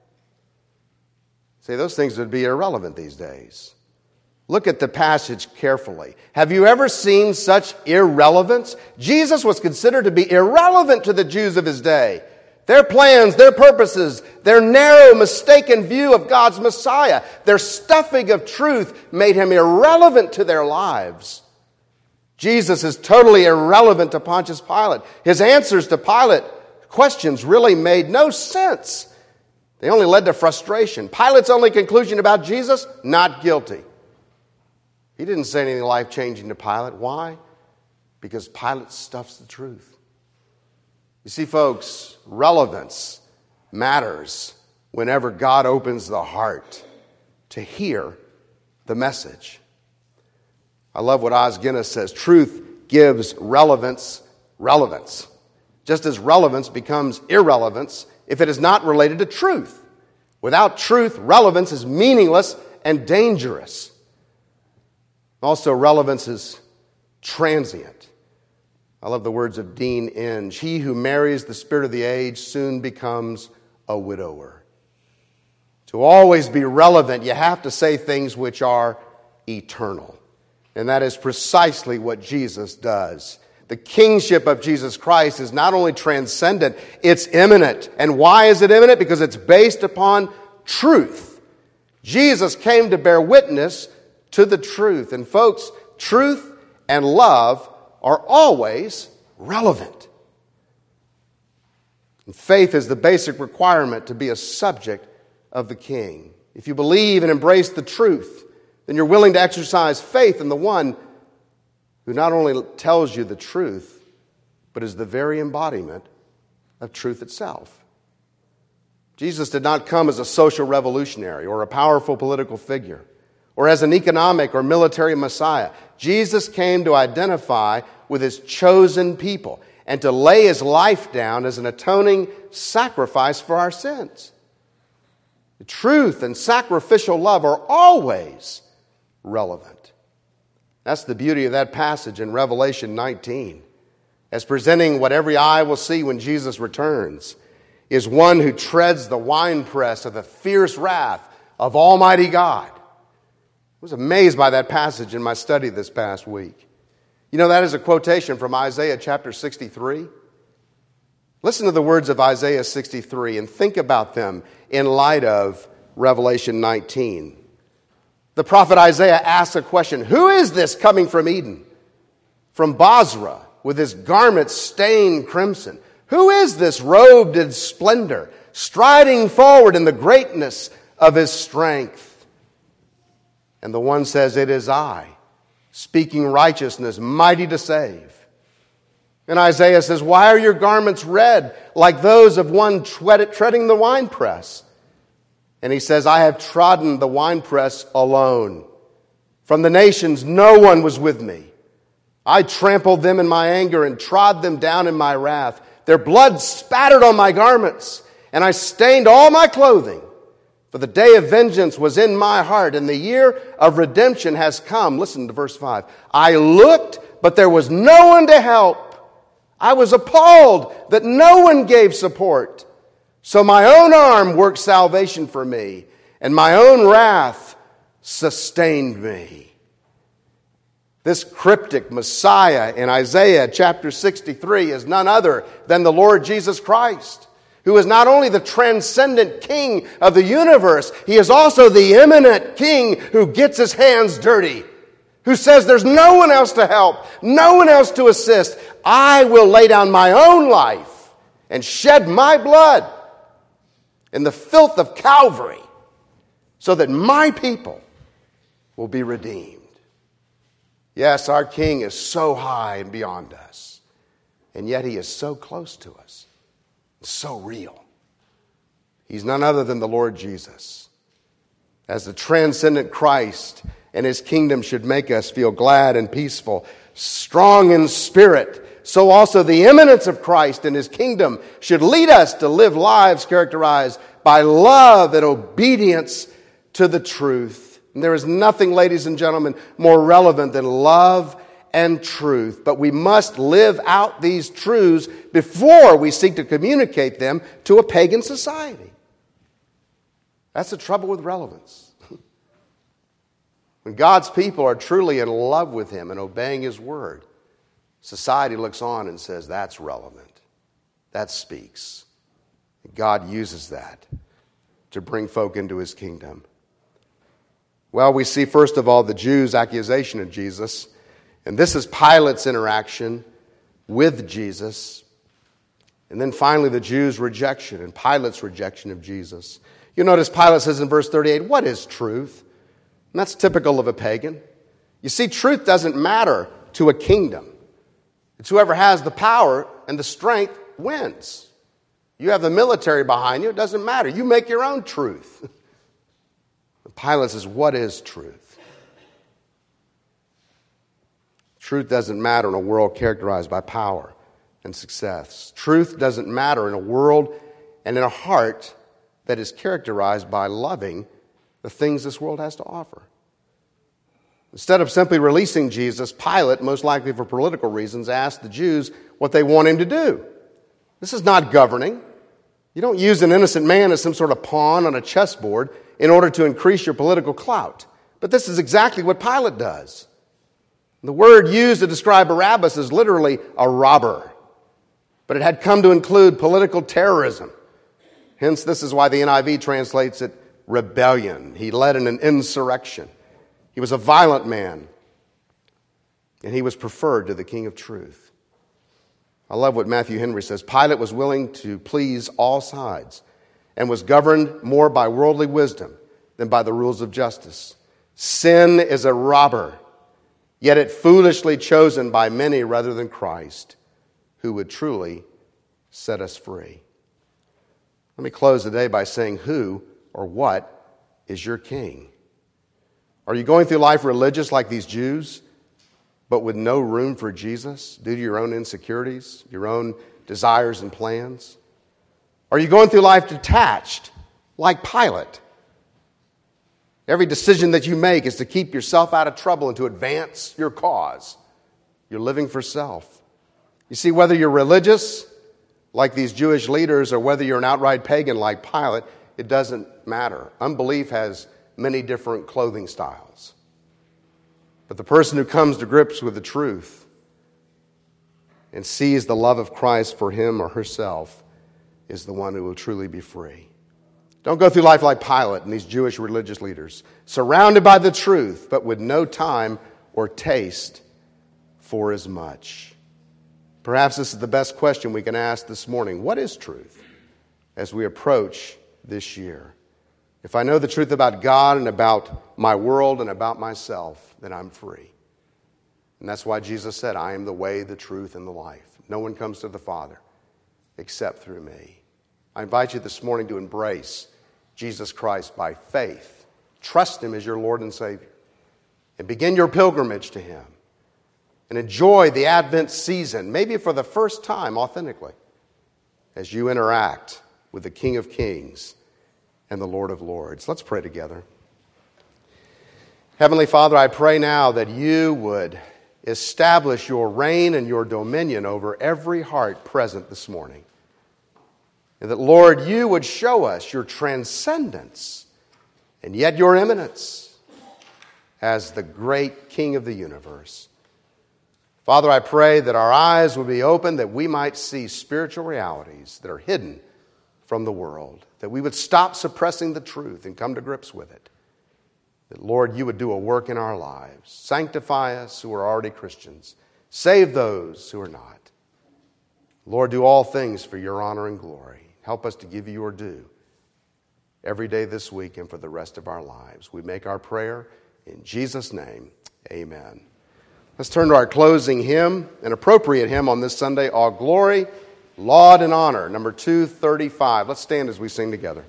See, those things would be irrelevant these days. Look at the passage carefully. Have you ever seen such irrelevance? Jesus was considered to be irrelevant to the Jews of his day. Their plans, their purposes, their narrow, mistaken view of God's Messiah, their stuffing of truth made him irrelevant to their lives. Jesus is totally irrelevant to Pontius Pilate. His answers to Pilate questions really made no sense. They only led to frustration. Pilate's only conclusion about Jesus, not guilty. He didn't say anything life-changing to Pilate. Why? Because Pilate stuffs the truth. You see, folks, relevance matters whenever God opens the heart to hear the message. I love what Os Guinness says. Truth gives relevance relevance, just as relevance becomes irrelevance if it is not related to truth. Without truth, relevance is meaningless and dangerous. Also, relevance is transient. I love the words of Dean Inge. He who marries the spirit of the age soon becomes a widower. To always be relevant, you have to say things which are eternal. And that is precisely what Jesus does. The kingship of Jesus Christ is not only transcendent, it's imminent. And why is it imminent? Because it's based upon truth. Jesus came to bear witness to the truth. And folks, truth and love are always relevant. And faith is the basic requirement to be a subject of the King. If you believe and embrace the truth, then you're willing to exercise faith in the one who not only tells you the truth, but is the very embodiment of truth itself. Jesus did not come as a social revolutionary or a powerful political figure or as an economic or military messiah. Jesus came to identify with his chosen people and to lay his life down as an atoning sacrifice for our sins. The truth and sacrificial love are always relevant. That's the beauty of that passage in Revelation nineteen, as presenting what every eye will see when Jesus returns, is one who treads the winepress of the fierce wrath of Almighty God. I was amazed by that passage in my study this past week. You know, that is a quotation from Isaiah chapter sixty-three. Listen to the words of Isaiah sixty-three and think about them in light of Revelation nineteen. The prophet Isaiah asks a question, who is this coming from Eden, from Basra, with his garments stained crimson? Who is this robed in splendor, striding forward in the greatness of his strength? And the one says, it is I, speaking righteousness, mighty to save. And Isaiah says, why are your garments red like those of one treading the winepress? And he says, I have trodden the winepress alone. From the nations, no one was with me. I trampled them in my anger and trod them down in my wrath. Their blood spattered on my garments, and I stained all my clothing. For the day of vengeance was in my heart, and the year of redemption has come. Listen to verse five. I looked, but there was no one to help. I was appalled that no one gave support. So my own arm worked salvation for me, and my own wrath sustained me. This cryptic Messiah in Isaiah chapter sixty-three is none other than the Lord Jesus Christ, who is not only the transcendent King of the universe, he is also the immanent King who gets his hands dirty, who says there's no one else to help, no one else to assist. I will lay down my own life and shed my blood in the filth of Calvary so that my people will be redeemed. Yes, our King is so high and beyond us, and yet he is so close to us, so real. He's none other than the Lord Jesus. As the transcendent Christ and his kingdom should make us feel glad and peaceful, strong in spirit, so also the immanence of Christ and his kingdom should lead us to live lives characterized by love and obedience to the truth. And there is nothing, ladies and gentlemen, more relevant than love and truth. But we must live out these truths before we seek to communicate them to a pagan society. That's the trouble with relevance. When God's people are truly in love with him and obeying his word, society looks on and says, that's relevant. That speaks. God uses that to bring folk into his kingdom. Well, we see first of all the Jews' accusation of Jesus. And this is Pilate's interaction with Jesus. And then finally the Jews' rejection and Pilate's rejection of Jesus. You notice Pilate says in verse thirty-eight, what is truth? And that's typical of a pagan. You see, truth doesn't matter to a kingdom. It's whoever has the power and the strength wins. You have the military behind you, it doesn't matter. You make your own truth. Pilate says, what is truth? Truth doesn't matter in a world characterized by power and success. Truth doesn't matter in a world and in a heart that is characterized by loving the things this world has to offer. Instead of simply releasing Jesus, Pilate, most likely for political reasons, asked the Jews what they want him to do. This is not governing. You don't use an innocent man as some sort of pawn on a chessboard in order to increase your political clout. But this is exactly what Pilate does. The word used to describe Barabbas is literally a robber. But it had come to include political terrorism. Hence, this is why the N I V translates it rebellion. He led in an insurrection. He was a violent man. And he was preferred to the King of Truth. I love what Matthew Henry says. Pilate was willing to please all sides and was governed more by worldly wisdom than by the rules of justice. Sin is a robber, yet it foolishly chosen by many rather than Christ, who would truly set us free. Let me close today by saying, who or what is your king? Are you going through life religious like these Jews, but with no room for Jesus due to your own insecurities, your own desires and plans? Are you going through life detached, like Pilate? Every decision that you make is to keep yourself out of trouble and to advance your cause. You're living for self. You see, whether you're religious, like these Jewish leaders, or whether you're an outright pagan like Pilate, it doesn't matter. Unbelief has many different clothing styles. But the person who comes to grips with the truth and sees the love of Christ for him or herself is the one who will truly be free. Don't go through life like Pilate and these Jewish religious leaders, surrounded by the truth, but with no time or taste for as much. Perhaps this is the best question we can ask this morning. What is truth as we approach this year? If I know the truth about God and about my world and about myself, then I'm free. And that's why Jesus said, I am the way, the truth, and the life. No one comes to the Father except through me. I invite you this morning to embrace Jesus Christ by faith. Trust Him as your Lord and Savior. And begin your pilgrimage to Him. And enjoy the Advent season, maybe for the first time authentically, as you interact with the King of Kings and the Lord of Lords. Let's pray together. Heavenly Father, I pray now that you would establish your reign and your dominion over every heart present this morning. And that, Lord, you would show us your transcendence and yet your immanence as the great King of the universe. Father, I pray that our eyes would be open, that we might see spiritual realities that are hidden from the world, that we would stop suppressing the truth and come to grips with it. That, Lord, you would do a work in our lives. Sanctify us who are already Christians. Save those who are not. Lord, do all things for your honor and glory. Help us to give you your due every day this week and for the rest of our lives. We make our prayer in Jesus' name. Amen. Let's turn to our closing hymn, an appropriate hymn on this Sunday, All Glory, Laud, and Honor, number two thirty-five. Let's stand as we sing together.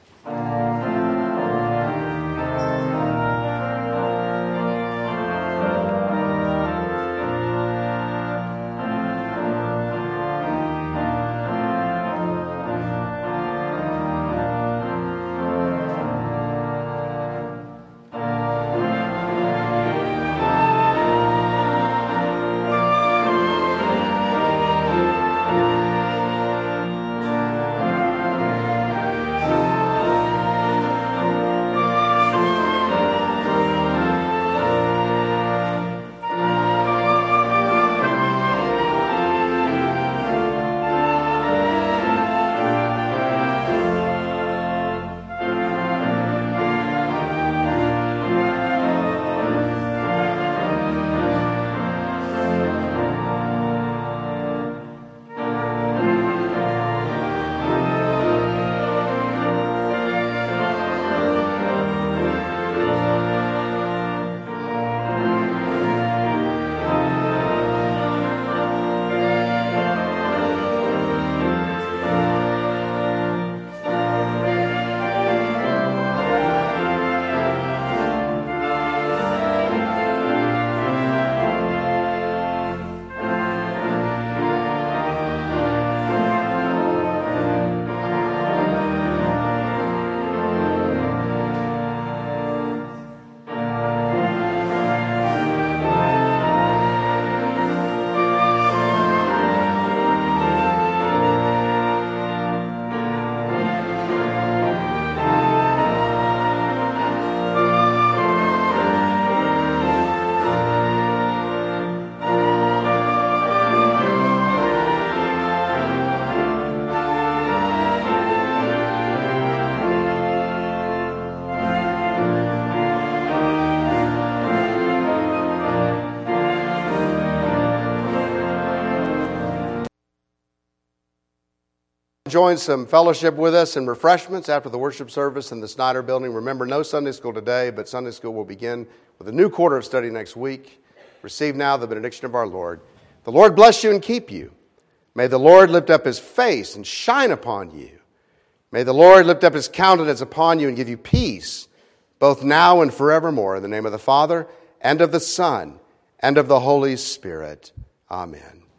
Join some fellowship with us and refreshments after the worship service in the Snyder Building. Remember, no Sunday school today, but Sunday school will begin with a new quarter of study next week. Receive now the benediction of our Lord. The Lord bless you and keep you. May the Lord lift up his face and shine upon you. May the Lord lift up his countenance upon you and give you peace, both now and forevermore. In the name of the Father, and of the Son, and of the Holy Spirit. Amen.